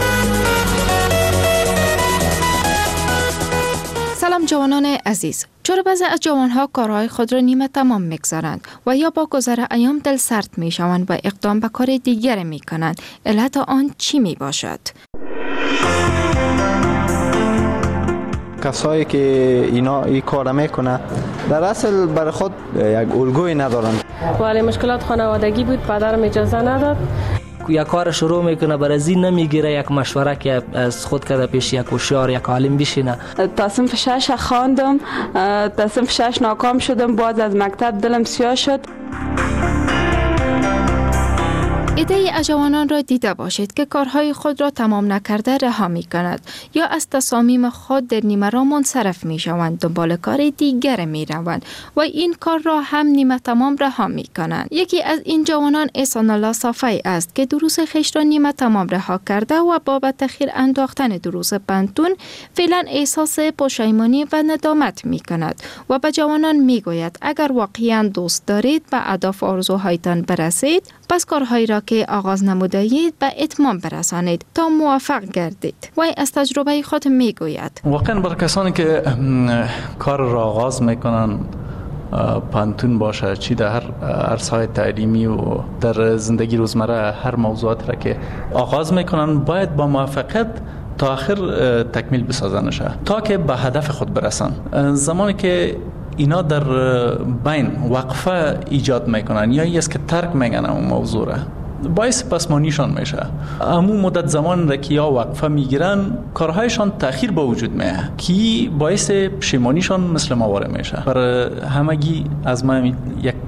Speaker 19: سلام جوانان عزیز. چرا بعضی از جوانها کارهای خود را نیمه تمام می‌گذارند و یا با گذر ایام دل سرد می‌شوند و اقدام به کار دیگر می‌کنند؟ علت آن چی می‌باشد؟
Speaker 20: کسایی که این کار میکنه در اصل برای خود یک الگویی ندارند.
Speaker 21: ولی مشکلات خانوادگی بود، پدرم اجازه نداد.
Speaker 22: یک کار شروع میکنه برای زین نمیگیره یک مشوره که از خود کرده پیش یک هوشیار یک عالم بشینه.
Speaker 23: تا صنف 6 خواندم، تا صنف 6 ناکام شدم، باز از مکتب دلم سیاه شد.
Speaker 19: ایده از جوانان را دیده باشید که کارهای خود را تمام نکرده رها می کند یا از تصامیم خود در نیمه راه منصرف می شوند، دنبال کار دیگر می روند و این کار را هم نیمه تمام رها می کنند. یکی از این جوانان احسان الله صافی است که دروس خویش را نیمه تمام رها کرده و بابت تأخیر انداختن دروس پانتون فعلا احساس پشیمانی و ندامت می کند و به جوانان می گوید اگر واقعا دوست دارید به اهداف آرزوهایتان برسید، پس کارهایی را که آغاز نمودید به اتمام برسانید تا موفق گردید. وی از تجربه خود میگوید
Speaker 24: واقعا برای کسانی که کار را آغاز میکنن، پانتون باشه، چی در هر عرصه‌های تعلیمی و در زندگی روزمره، هر موضوعات را که آغاز میکنن باید با موفقیت تا آخر تکمیل بسازنشه تا که به هدف خود برسن. زمانی که اینا در بین وقفه ایجاد میکنن یا یه است که ترک میگن اون موضوع را، باعث پسمانیشان میشه. همون مدت زمان را که یا وقفه میگیرن کارهایشان تأخیر با وجود میه که باعث پشیمانیشان مثل مواره میشه. برای همگی از من یک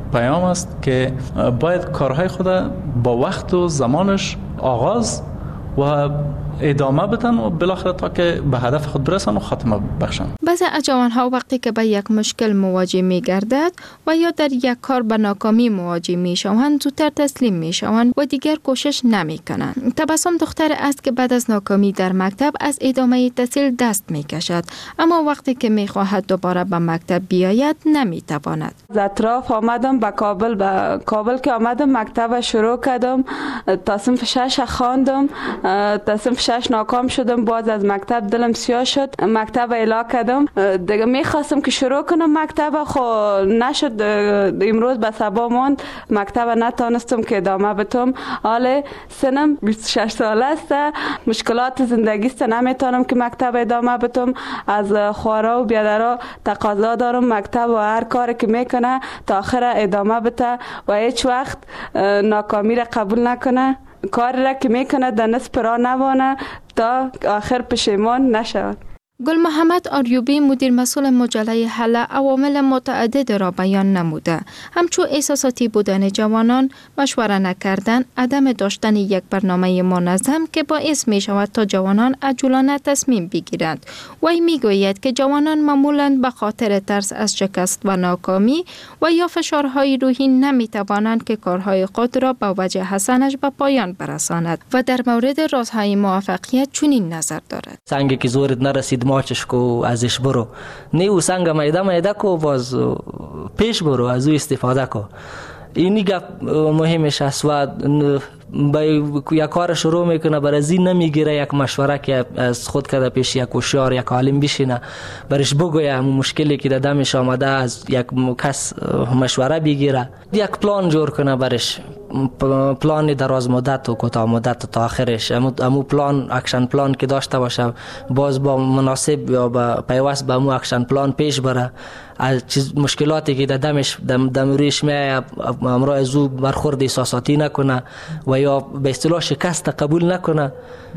Speaker 24: پیام است که باید کارهای خود با وقت و زمانش آغاز و ادامه بدن و بالاخره تا که به هدف خود برسن و خاتمه بخشن.
Speaker 19: بعضی از جوانها وقتی که به یک مشکل مواجه می گردد و یا در یک کار به ناکامی مواجه می شوند زودتر تسلیم می شوند و دیگر کوشش نمی کنند. تبسم دختر است که بعد از ناکامی در مکتب از ادامه تحصیل دست می کشد، اما وقتی که می خواهد دوباره به مکتب بیاید نمی تواند.
Speaker 23: از اطراف آمدم به کابل که آمدم مکتب شروع کردم، تا صنف 6 خواندم، تا صنف 6 ناکام شدم، باز از مکتب دلم سیاه شد، مکتب اعلا کردم. دیگه میخواستم که شروع کنم مکتب، خو نشد، امروز به صبا ماند، مکتب نتانستم که ادامه بدم. حالا سنم 26 ساله است، مشکلات زندگی است، نمیتونم که مکتب ادامه بدم. از خوارا و بیادرها تقاضا دارم مکتب و هر کاری که میکنه تا آخر ادامه بده و هیچ وقت ناکامی را قبول نکنه، کاری را که میکنه در نصف راه نمانه تا آخر پشیمان نشود.
Speaker 19: گل محمد آریوبی مدیر مسئول مجله حل عوامل متعدد را بیان نموده، همچون احساساتی بودن جوانان، مشوره نکردن، عدم داشتن یک برنامه منظم که باعث می شود تا جوانان عجولانه تصمیم بگیرند. وی می گوید که جوانان معمولاً به خاطر ترس از شکست و ناکامی و یا فشارهای روحی نمی توانند که کارهای خود را با وجه حسنش به پایان برساند و در مورد رازهای موفقیت چنین نظر دارد.
Speaker 22: سنگی که زورت نرسید ماچش کو ازش برو، نیو سنگ میده کو باز پیش برو، از او استفاده کو. اینی گپ مهمش است و یک کار شروع میکنه برای نمیگیره یک مشوره که از خود کرده پیش یک هوشیار یک عالم بشینه برش بگویه همون مشکلی که در دمش آمده از یک کس مشوره بگیره، یک پلان جور کنه برش، پلان دراز مدت و کوتاه مدت تا آخرش. همون پلان اکشن پلان که داشته باشه، باز با مناسب یا با پیوست به همون اکشن پلان پیش بره. از چیز مشکلاتی که در دمش دمریش میاد امروز از او برخورد احساساتی نکنه و یا به اصطلاح شکست قبول نکنه،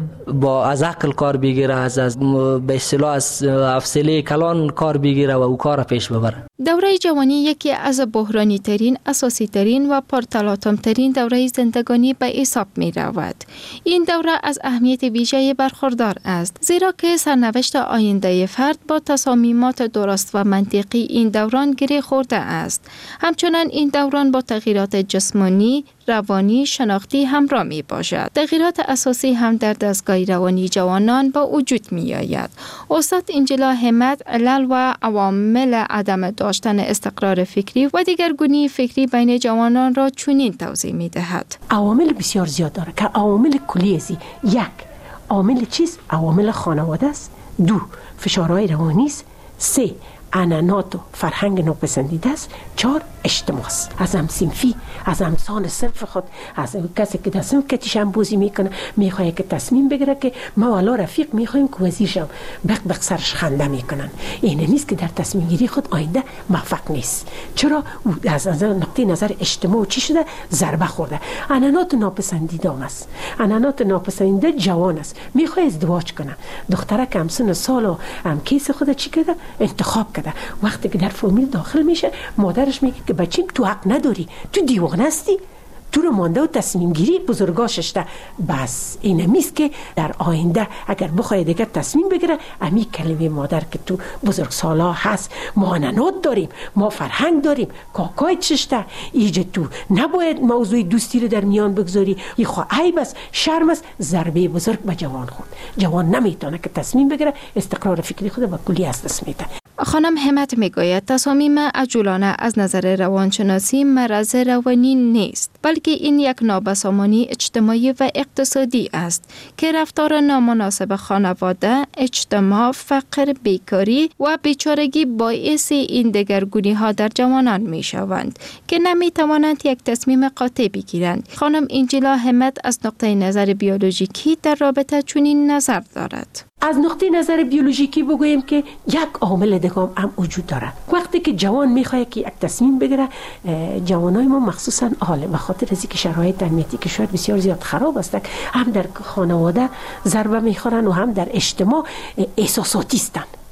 Speaker 22: با از عقل کار بگیره، از به اصطلاح از حوصله کلان کار بگیره و او کار پیش ببره.
Speaker 19: دوره جوانی یکی از بحرانی ترین، اساسی ترین و پرتلاطم ترین دوره زندگانی به حساب می رود. این دوره از اهمیت ویژه برخوردار است، زیرا که سرنوشت آینده فرد با تصمیمات درست و منطقی این دوران گره خورده است. همچنان این دوران با تغییرات جسمانی، روانی، شناختی همراه می باشد. تغییرات اساسی هم در دستگاه روانی جوانان با وجود می آید. استاد انجلا همت علل و عوامل عدم داشتن استقرار فکری و دیگرگونی فکری بین جوانان را چنین توضیح می دهد.
Speaker 4: عوامل بسیار زیاد داره که عوامل کلی است. یک، عوامل چیست؟ عوامل خانواده است. دو، فشارهای روانی است. سه، عنعنات و فرهنگ ناپسندیده است. 4، اجتماع است، از هم صنفی، از همسان صنف خود، از کسی که در صنف کتیش هم بوزی میکنه میخواه که تصمیم بگیره که ما والا رفیق میخوایم که وزیر شم، بق سرش خنده میکنن. این نیست که در تصمیم گیری خود آینده موفق نیست. چرا؟ از نقطه نظر اجتماع چی شده؟ ضربه خورده. عنعنات ناپسندیده است. عنعنات ناپسندیده جوان است، میخواه ازدواج کنه، دختره که همسن سال و هم کیس خود چی کرده؟ انتخاب کرده. وقتی که در فامیل داخل میشه مادرش میگه که بچیم تو حق نداری، تو دیوانه هستی، تو رو مانده و تصمیم گیری بزرگاششته. بس این میست که در آینده اگر بخواه دیگر تصمیم بگیره، امی کلمه مادر که تو بزرگ سالا هست، ما عنعنات داریم، ما فرهنگ داریم، کاکای چشته ایجا تو نباید موضوع دوستی رو در میان بگذاری، این خواه عیب است، شرم است. ضربه بزرگ به جوان خود. جوان نمیتونه که تصمیم بگیره، استقرار فکری خود به کلی از دست میده.
Speaker 19: خانم همت میگوید تصامیم عجولانه از نظر روانشناسی مرض روانی نیست، بلکه این یک نابسامانی اجتماعی و اقتصادی است که رفتار نامناسب خانواده، اجتماع، فقر، بیکاری و بیچارگی باعث این دگرگونی ها در جوانان می شوند که نمی توانند یک تصمیم قاطع بگیرند. خانم انجلا همت از نقطه نظر بیولوژیکی در رابطه چنین نظر دارد.
Speaker 4: از نقطه نظر بیولوژیکی بگوییم که یک عامل دیگه هم وجود داره. وقتی که جوان میخواد که یک تصمیم بگیره، جوانای ما مخصوصا حاله به خاطر از اینکه شرایط امنیتی که شاید بسیار زیاد خراب است، هم در خانواده ضربه میخورن و هم در اجتماع احساساتی هستند.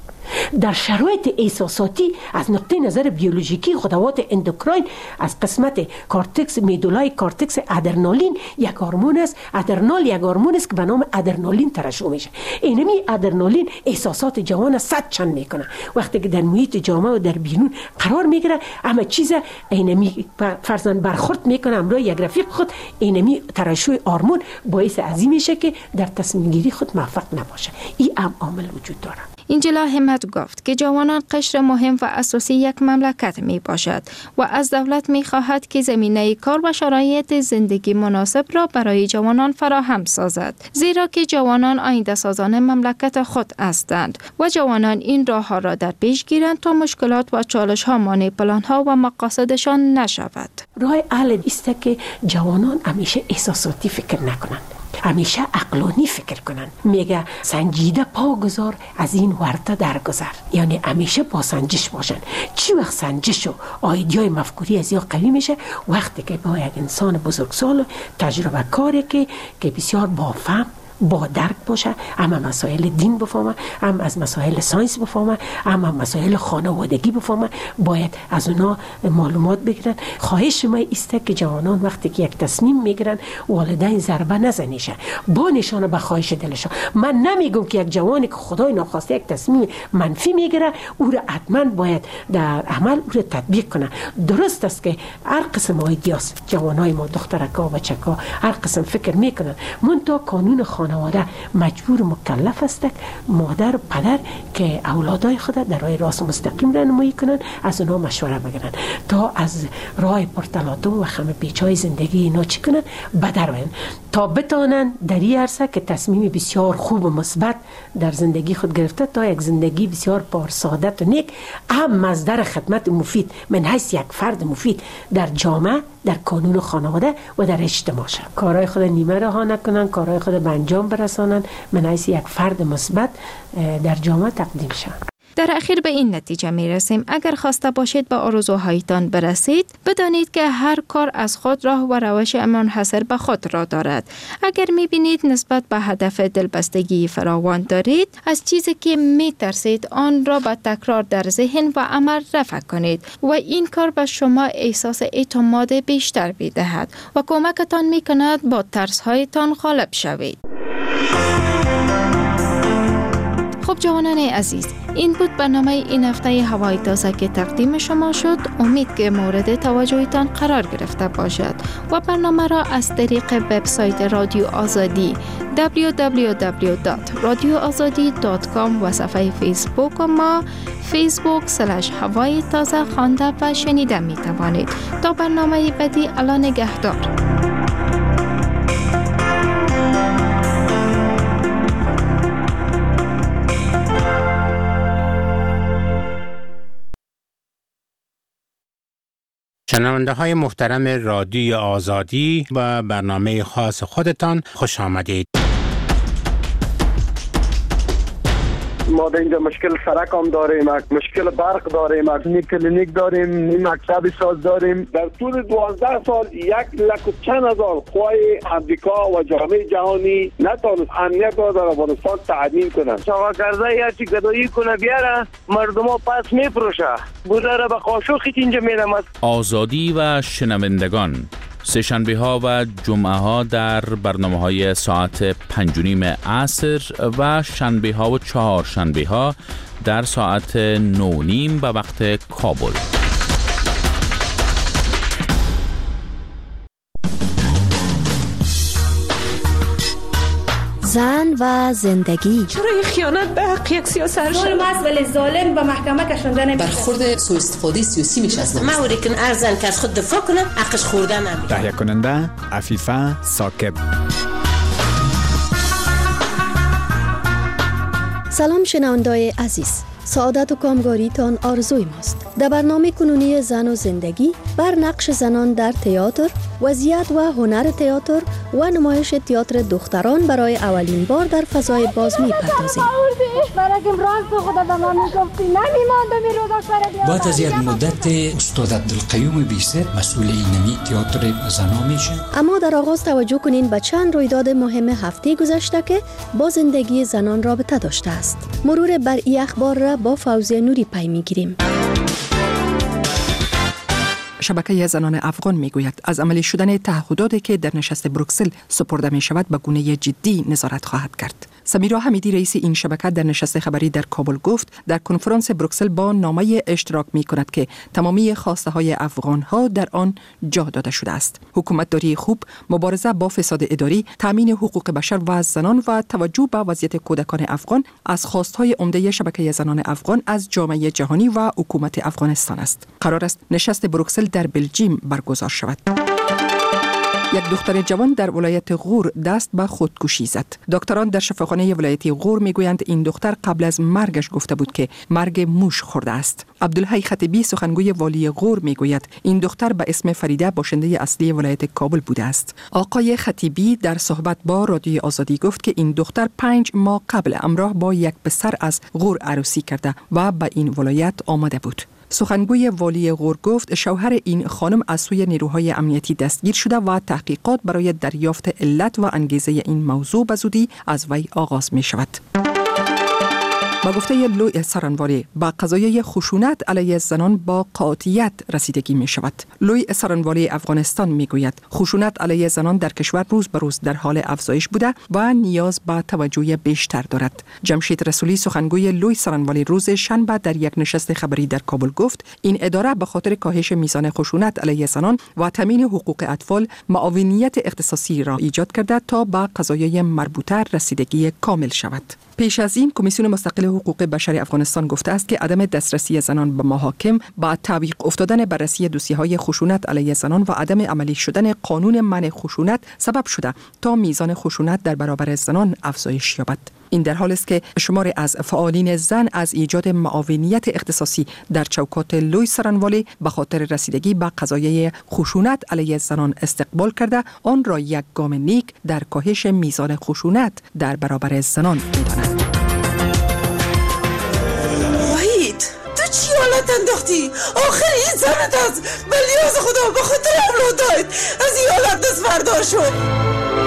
Speaker 4: در شرایط احساساتی از نقطه نظر بیولوژیکی خطوات اندوکراین از قسمت کورتکس میدولای کورتکس ادرنالین یک هورمون است. ادرنال یک هورمون است که به نام ادرنالین ترشح میشه. اینمی ادرنالین احساسات جوان صد چند میکنه. وقتی که در محیط جامعه و در بیرون قرار میگیره همه چیز اینمی فرضاً برخورد میکنه همراه یک رفیق خود، اینمی ترشح هورمون باعث عظیم میشه که در تصمیم گیری خود موفق نباشه. این هم عامل وجود داره.
Speaker 19: اینجلا همت گفت که جوانان قشر مهم و اساسی یک مملکت می باشد و از دولت می خواهد که زمینه کار و شرایط زندگی مناسب را برای جوانان فراهم سازد، زیرا که جوانان آینده سازان مملکت خود هستند و جوانان این راه ها را در پیش گیرند تا مشکلات و چالش ها مانع پلان ها و مقاصدشان نشود.
Speaker 4: راه حل است که جوانان همیشه احساساتی فکر نکنند، همیشه عقلانی فکر کنن. میگه سنجیده پا گذار از این ورطه درگذر، یعنی همیشه با سنجش باشن. چی وقت سنجش و ایده‌های مفکوری از یا قوی میشه؟ وقتی که با یک انسان بزرگسال تجربه کاری که بسیار با فهم با درک باشه، هم مسائل دین بفهمه، هم از مسائل ساینس بفهمه، هم مسائل خانوادگی بفهمه، باید از اونا معلومات بگیرن. خواهش ما است که جوانان وقتی که یک تصمیم میگیرن والدین ضربه نزنیشن، با نشانه به خواهش دلشون. من نمیگم که یک جوانی که خدای ناخواسته یک تصمیم منفی میگیره او را حتما باید در عمل او را تطبیق کنه. درست است که هر قسم ایدیاس جوانای ما دخترکا و بچکا هر قسم فکر میکنن، منتها قانون خانواده مجبور مکلف است مادر و پدر که اولادای خود در راه راست مستقیم راهنمایی کنن، از اونها مشوره بگیرن تا از راه پرتلاطم و خم پیچای زندگی اینا چی کنن بدر بین، تا بتانن در این عرصه که تصمیم بسیار خوب و مثبت در زندگی خود گرفته تا یک زندگی بسیار پرسعادت و نیک هم مصدر خدمت مفید من حیث یک فرد مفید در جامعه، در قانون خانواده و در اجتماع شد. کارهای خود نیمه رها نکنن، کارهای خود به انجام برسانن، من حیث یک فرد مثبت در جامعه تقدیم شد.
Speaker 19: در اخیر به این نتیجه می رسیم اگر خواسته باشید به آرزوهایتان برسید، بدانید که هر کار از خود راه و روش منحصر به خود را دارد. اگر می بینید نسبت به هدف دلبستگی فراوان دارید، از چیزی که می ترسید آن را به تکرار در ذهن و عمل رفع کنید و این کار به شما احساس اعتماد بیشتر می‌دهد و کمکتان می کند با ترس‌هایتان غالب شوید. خب جوانان عزیز، این بود برنامه این هفته هوای تازه که تقدیم شما شد. امید که مورد توجهتان قرار گرفته باشد و برنامه را از طریق وبسایت رادیو آزادی www.radioazadi.com و صفحه فیسبوک ما facebook/هوای تازه خوانده و شنیده می توانید. تا برنامه بعدی، الله نگهدار.
Speaker 5: شنونده های محترم رادیو آزادی و برنامه خاص خودتان خوش آمدید.
Speaker 8: ما در اینجا مشکل سرک هم داریم، مشکل برق داریم، نی کلینیک داریم، نی مکتب ساز داریم. در طول 12 سال 1,00,000 خواه امریکا و جامعه جهانی نتونست امنیت را در افغانستان تأمین کنند.
Speaker 10: شواکرده یا چی گدایی کنه بیاره مردم ها پس میفروشه بوده را به قاشوخی اینجا میرمد.
Speaker 14: آزادی و شنوندگان، سه شنبه ها و جمعه ها در برنامه های ساعت 5:30 عصر و شنبه ها و 4 شنبه ها در ساعت 9:30 به وقت کابل.
Speaker 1: زن و زندگی.
Speaker 11: چرا این خیانت به حق یک سیاست
Speaker 25: ظلم است ولی ظالم به محکمه کشانده نمیشه.
Speaker 26: برخورد سوء استفاده سیاسی میشه از
Speaker 25: ما اوری کن ارزن که از خود دفاع کنه حقش خورده نمیشه.
Speaker 27: تهیه کننده عفیفه ثاقب.
Speaker 1: سلام شنوندای عزیز، سعادت و کامگاریتان آرزوی ماست. در برنامه کنونی زن و زندگی بر نقش زنان در تئاتر، وضعیت و هنر تئاتر و نمایش تئاتر دختران برای اولین بار در فضای باز می‌پردازیم.
Speaker 26: بعد از یک مدت استاد عبدالقیوم بیست مسئول اینمی تئاتر زنان میشه.
Speaker 1: اما در آغاز توجه کنین به چند رویداد مهم هفته گذشته که با زندگی زنان رابطه داشته است. مرور بر این اخبار را با فوزیه نوری پی میگیریم.
Speaker 6: شبکه زنان افغان میگوید از عملی شدن تعهداتی که در نشست بروکسل سپرده می شود به گونه جدی نظارت خواهد کرد. سمیرا حمیدی رئیس این شبکه در نشست خبری در کابل گفت در کنفرانس بروکسل با نامه اشتراک می کند که تمامی خواسته های افغان ها در آن جا داده شده است. حکومتداری خوب، مبارزه با فساد اداری، تامین حقوق بشر و زنان و توجه به وضعیت کودکان افغان از خواستهای عمده شبکه زنان افغان از جامعه جهانی و حکومت افغانستان است. قرار است نشست بروکسل در بلژیم برگزار شود. یک دختر جوان در ولایت غور دست به خودکشی زد. دکتران در شفاخانه ولایتی غور میگویند این دختر قبل از مرگش گفته بود که مرگ موش خورده است. عبدالحی خطیبی سخنگوی والی غور میگوید این دختر به اسم فریده باشنده اصلی ولایت کابل بوده است. آقای خطیبی در صحبت با رادیوی آزادی گفت که این دختر 5 ماه قبل همراه با یک پسر از غور عروسی کرده و به این ولایت آمده بود. سخنگوی والی غور گفت شوهر این خانم از سوی نیروهای امنیتی دستگیر شده و تحقیقات برای دریافت علت و انگیزه این موضوع به زودی از وی آغاز می شود. با گفته لوی سارنواری با قضایای خشونت علیه زنان با قاطعیت رسیدگی می شود. لوی سارنواری افغانستان می گوید خشونت علیه زنان در کشور روز به روز در حال افزایش بوده و نیاز به توجه بیشتر دارد. جمشید رسولی سخنگوی لوی سارنواری روز شنبه در یک نشست خبری در کابل گفت این اداره به خاطر کاهش میزان خشونت علیه زنان و تامین حقوق اطفال معاونیت اختصاصی را ایجاد کرده تا به قضایای مربوطه رسیدگی کامل شود. پیش از این کمیسیون مستقل حقوق بشر افغانستان گفته است که عدم دسترسی زنان به محاکم با تعویق افتادن بررسی دوسیه‌های خشونت علیه زنان و عدم عملی شدن قانون منع خشونت سبب شده تا میزان خشونت در برابر زنان افزایش یابد. این در حالی است که شماری از فعالین زن از ایجاد معاونیت اختصاصی در چوکات لوی سارنوالی به خاطر رسیدگی به قضایای خشونت علیه زنان استقبال کرده آن را یک گام نیک در کاهش میزان خشونت در برابر زنان می‌دانند.
Speaker 7: وحید تو چی حالت انداختی؟ آخر این زنت از بلیاز خدا به خاطر اولادایت از این حالت دست بردار شد.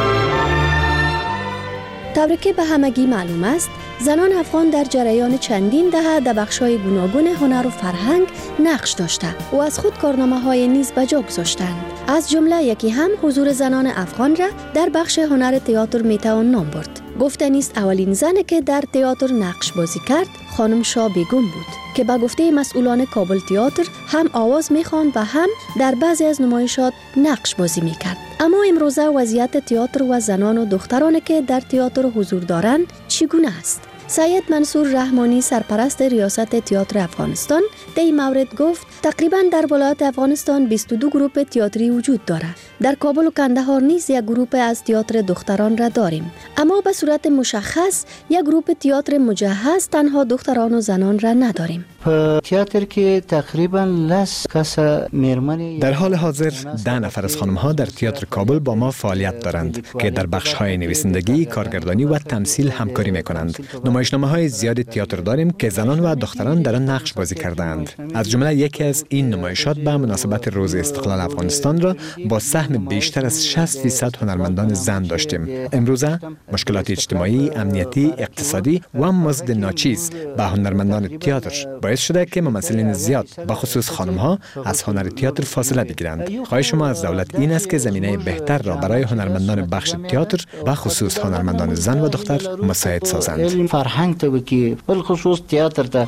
Speaker 1: طوری که به همگی معلوم است زنان افغان در جریان چندین دهه در بخش‌های گوناگون هنر و فرهنگ نقش داشته و از خود کارنامه‌های نیز به جا گذاشتند. از جمله یکی هم حضور زنان افغان را در بخش هنر تئاتر میتوان نام برد. گفتنی است اولین زنی که در تئاتر نقش بازی کرد خانم شاه بیگم بود که با گفته مسئولان کابل تئاتر هم آواز می‌خواند و هم در بعضی از نمایشات نقش بازی می‌کرد. اما امروزه وضعیت تئاتر و زنان و دخترانی که در تئاتر حضور دارند چگونه است؟ سید منصور رحمانی سرپرست ریاست تئاتر افغانستان در این مورد گفت تقریبا در ولایت افغانستان 22 گروه تئاتری وجود دارد. در کابل و کندهار نیز یک گروه از تئاتر دختران را داریم، اما به صورت مشخص یک گروه تئاتر مجهز تنها دختران و زنان را نداریم.
Speaker 20: تئاتر که تقریبا لس کس میرمنی
Speaker 27: در حال حاضر 10 نفر از خانم‌ها در تئاتر کابل با ما فعالیت دارند که در بخش‌های نویسندگی، کارگردانی و تمثیل همکاری می‌کنند. نمایشنامه‌های زیاد تئاتر داریم که زنان و دختران در آن نقش بازی کردند. از جمله یکی از این نمایشات به مناسبت روز استقلال افغانستان را با سهم بیشتر از 60% هنرمندان زن داشتیم. امروزه مشکلات اجتماعی، امنیتی، اقتصادی و مزد ناچیز به هنرمندان تئاتر باعث شده که ممثلین زیاد به خصوص خانم‌ها از هنر تئاتر فاصله بگیرند. خواهش ما از دولت این است که زمینه بهتر را برای هنرمندان بخش تئاتر به خصوص هنرمندان زن و دختر مساعد سازند.
Speaker 20: فرهنگ تو که بالخصوص تئاتر ته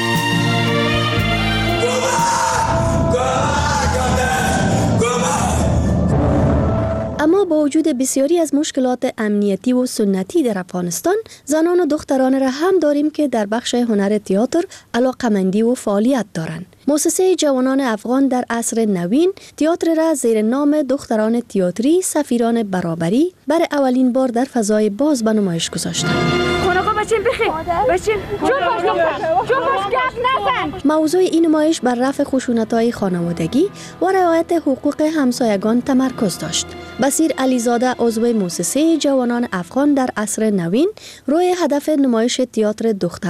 Speaker 1: اما با وجود بسیاری از مشکلات امنیتی و سنتی در افغانستان، زنان و دختران را هم داریم که در بخش هنر تئاتر علاقه‌مندی و فعالیت دارند. مؤسسه جوانان افغان در عصر نوین تئاتر را زیر نام دختران تئاتری سفیران برابری برای اولین بار در فضای باز به نمایش گذاشتند.
Speaker 9: بچین بخیر بچین جون باش گپ نزن.
Speaker 1: موضوع این نمایش بر رفع خشونت‌های خانوادگی و رعایت حقوق همسایگان تمرکز داشت. بصیر علیزاده عضو مؤسسه جوانان افغان در عصر نوین روی هدف نمایش تئاتر دختران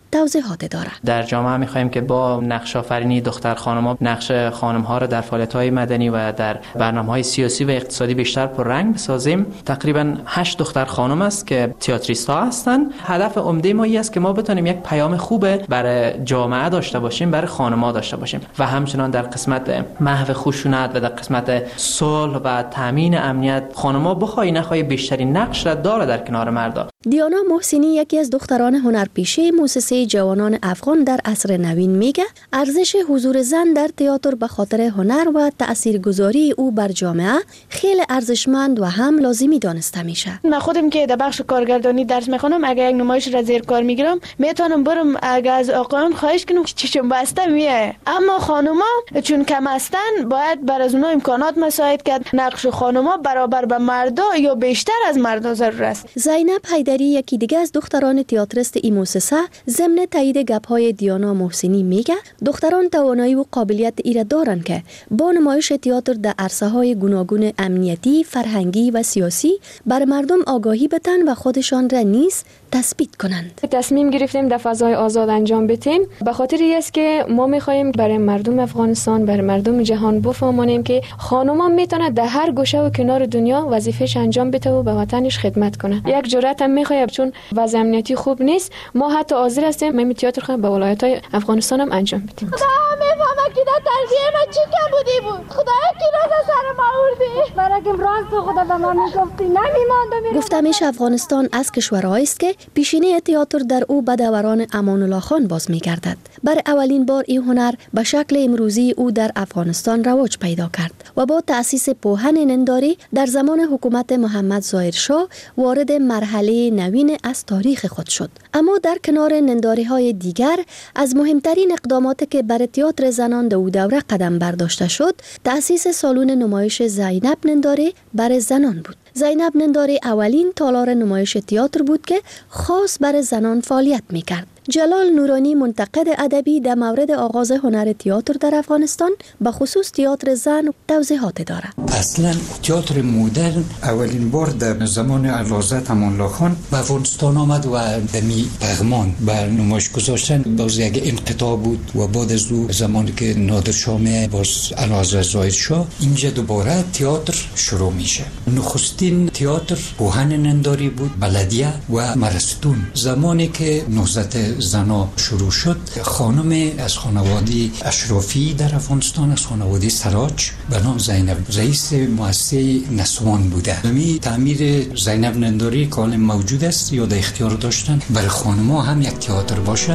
Speaker 1: توضیحات دارد.
Speaker 22: در جامعه می‌خواهیم که با نقش آفرینی دختر خانم‌ها نقش خانم‌ها را در فعالیت‌های مدنی و در برنامه‌های سیاسی و اقتصادی بیشتر پررنگ بسازیم. تقریباً 8 دختر خانم است که تئاتریست‌ها هستند. هدف عمده ما است که ما بتونیم یک پیام خوب برای جامعه داشته باشیم، برای خانم‌ها داشته باشیم و همچنان در قسمت محو خشونت و در قسمت صلح و تامین امنیت خانم‌ها بخوای نخوای بیشترین نقش را داره در کنار مردا.
Speaker 1: دیانا محسنی یکی از دختران هنرپیشه مؤسسه جوانان افغان در عصر نوین میگه ارزش حضور زن در تئاتر به خاطر هنر و تاثیرگذاری او بر جامعه خیلی ارزشمند و هم لازمی دانسته میشه.
Speaker 9: من خودم که در بخش کارگردانی درس میخونم، اگه یک نمایش را زیر کار میگیرم میتونم برم اگه از آقایان خواهش کنم چشم بسته میه، اما خانوما چون کم هستن باید بر از اونها امکانات مساعد کرد. نقش خانوما برابر به مردا یا بیشتر از مردا ضرور است.
Speaker 1: زینب حیدری یکی دیگه از دختران تئاتریست این مؤسسه ضمن تایید گپ‌های دیانا محسنی میگه دختران توانایی و قابلیت ایره دارن که با نمایش تئاتر در عرصه‌های گوناگون امنیتی، فرهنگی و سیاسی بر مردم آگاهی بدن و خودشان را نیز تثبیت کنند.
Speaker 2: تصمیم گرفتیم در فضای آزاد انجام بدیم به خاطر است که ما می‌خوایم برای مردم افغانستان، برای مردم جهان بفهمانیم که خانم‌ها میتونه در هر گوشه و کنار دنیا وظیفه‌اش انجام بده و به وطنش خدمت کنه. یک جرأت هم می‌خوایم چون وضع امنیتی خوب نیست، ما حتی حاضر هستیم ما تئاتر خود به ولایت‌های افغانستان هم انجام بدیم.
Speaker 9: خدا میفهمه که در تربیه ما چی کم بودی بود. خدایا کی راز سر ما آوردی. برای راز خدا به ما میگفتی نمی‌ماندم.
Speaker 1: گفتمش افغانستان از کشورهایی است که پیشینه تئاتر در او به دوران امان الله خان باز می‌گردد. برای اولین بار این هنر به شکل امروزی او در افغانستان رواج پیدا کرد و با تأسیس پوهن ننداری در زمان حکومت محمد ظاهر شاه وارد مرحله نوین از تاریخ خود شد. اما در کنار ننداری‌های دیگر از مهمترین اقداماتی که برای تئاتر زنان در او دوره قدم برداشته شد تأسیس سالن نمایش زینب ننداری برای زنان بود. زینب ننداری اولین تالار نمایش تئاتر بود که خاص برای زنان فعالیت می‌کرد. جلال نورانی منتقد ادبی در مورد آغاز هنر تئاتر در افغانستان به خصوص تئاتر زن توضیحات دارد.
Speaker 26: اصلا تئاتر مدرن اولین بار در زمان علازت امان الله خان به افغانستان آمد و دمی پغمان بر نمایش گذاشتن باز یک انقطاع بود و بعد از او زمانی که نادر شاه باز علازت ظاهر شاه اینجا دوباره تئاتر شروع میشه. نخستین تئاتر پوهن ننداری بود، بلدیه و مرستون. زمانی که نهضت زنا شروع شد خانم از خانواده اشرافی در افغانستان از خانواده سراج به نام زینب رئیس مؤسسه نسوان بوده. می تعمیر زینب ننداری که حالا موجود است یا در اختیار داشتن برای خانم‌ها هم یک تئاتر باشه.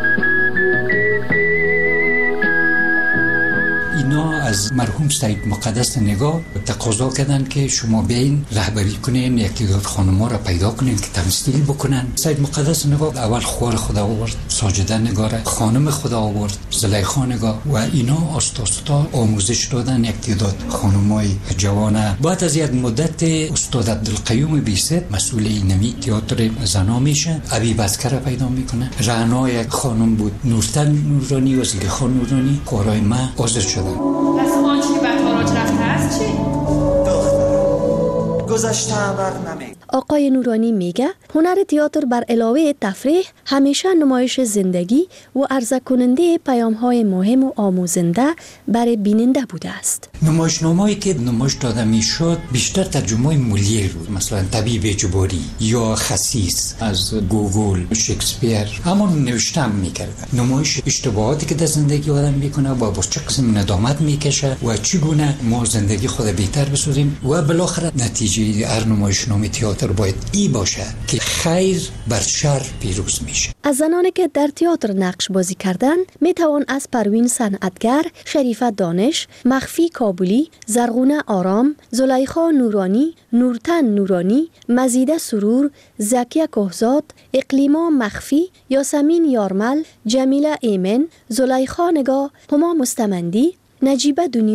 Speaker 26: اینا از مرحوم سید مقدس نگاه تقاضا کردن که شما بیاین رهبری کنین، یک تعداد خانم‌ها را پیدا کنین که تمثیل بکنن. سید مقدس نگاه اول خوار خدا آورد، ساجده نگاره، خانم خدا آورد، زلیخا نگاه و اینا آستا آموزش دادن یک تعداد خانم‌های جوانه. بعد از یک مدت استاد عبدالقیوم بیست مسئول اینمی تئاتر زنا میشه، ابی بسکر پیدا میکنه. رعنا یک خانم بود، نورتن نورانی و زلیخا نورانی کارای ما حاضر شدن.
Speaker 11: پس آنچه که به تاراج رفته است چی؟
Speaker 3: گذشته بر نمی.
Speaker 1: آقای نورانی میگه هنر تئاتر بر علاوه تفریح همیشه نمایش زندگی و عرضه کننده پیام‌های مهم و آموزنده برای بیننده بوده است.
Speaker 26: نمایشنامه‌ای که نمایش داده میشد بیشتر ترجمه مولیر بود، مثلا طبیب اجباری یا خسیس از گوگل، شکسپیر، همون نوشتم میکردن. نمایش اشتباهاتی که در زندگی آدم میکنه و با چه قسم ندامت میکشه و چگونه ما زندگی خود بهتر بسازیم و بالاخره نتیجه هر نمایشنامه تئاتر باید ای باشه که خیر بر شر پیروز میشه.
Speaker 1: از زنانی که در تئاتر نقش بازی کردن میتوان از پروین صنعتگر، شریفه دانش، مخفی کابلی، زرغونه آرام، زلیخا نورانی، نورتن نورانی، مزیده سرور، زکیه کهزاد، اقلیما مخفی، یاسمین یارمل، جمیله ایمن، زلیخا نگاه، هما مستمندی، نجیبه دنیا،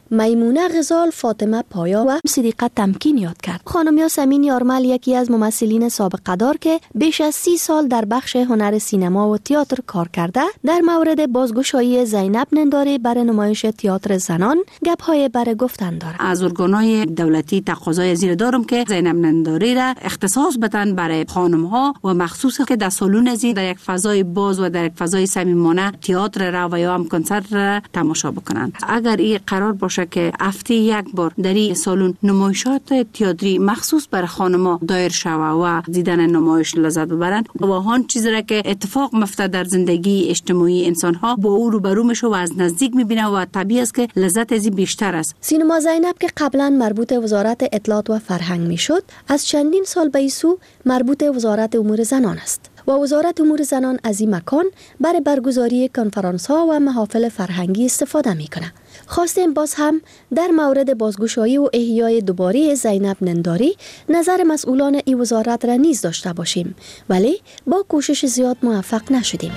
Speaker 1: میمونه غزال، فاطمه پایا و صدیقه تمکین یاد کرد. خانم یاسمین یارمل یکی از ممثلین سابقه دار که بیش از 30 سال در بخش هنر سینما و تئاتر کار کرده، در مورد بازگشایی زینب ننداری برای نمایش تئاتر زنان گپ‌های برای گفتن دارد.
Speaker 3: از ارگان‌های دولتی تقاضای زیر دارم که زینب ننداری را اختصاص بدن برای خانم‌ها و مخصوصا که در سالن ازی در یک فضای باز و در یک فضای صمیمانه تئاتر را و یا هم کنسرت را تماشا بکنند. اگر این قرار باشه که هفته یک بار در این سالن نمایشات تئاتری مخصوص برای خانم‌ها دایر شوه و دیدن نمایش لذت ببرند و هان چیزی را که اتفاق میفته در زندگی اجتماعی انسان‌ها با او روبرو میشه و از نزدیک میبینه و طبیعی است که لذت ازی بیشتر است.
Speaker 1: سینما زینب که قبلا مربوط وزارت اطلاعات و فرهنگ میشد، از چندین سال به این سو مربوط وزارت امور زنان است و وزارت امور زنان از این مکان برای برگزاری کنفرانس ها و محافل فرهنگی استفاده میکنه. خواستیم باز هم در مورد بازگشایی و احیای دوباره زینب ننداری نظر مسئولان این وزارت را نیز داشته باشیم، ولی با کوشش زیاد موفق نشدیم.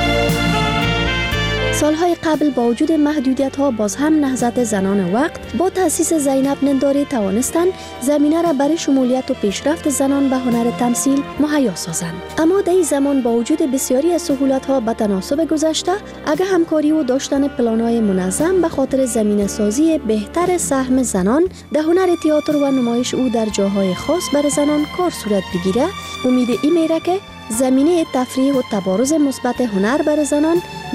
Speaker 1: سالهای قبل با وجود محدودیت‌ها باز هم نهضت زنان وقت با تأسیس زینب ننداری توانستند زمینه را برای شمولیت و پیشرفت زنان به هنر تمثیل مهیا سازند. اما در این زمان با وجود بسیاری از سهولت‌ها به تناسب گذشته، اگر همکاری و داشتن پلان‌های منظم به خاطر زمینه سازی بهتر سهم زنان در هنر تئاتر و نمایش او در جاهای خاص برای زنان کار صورت بگیره، امید این میره که زمینه تفریح و تبارز مثبت هنر برای زنان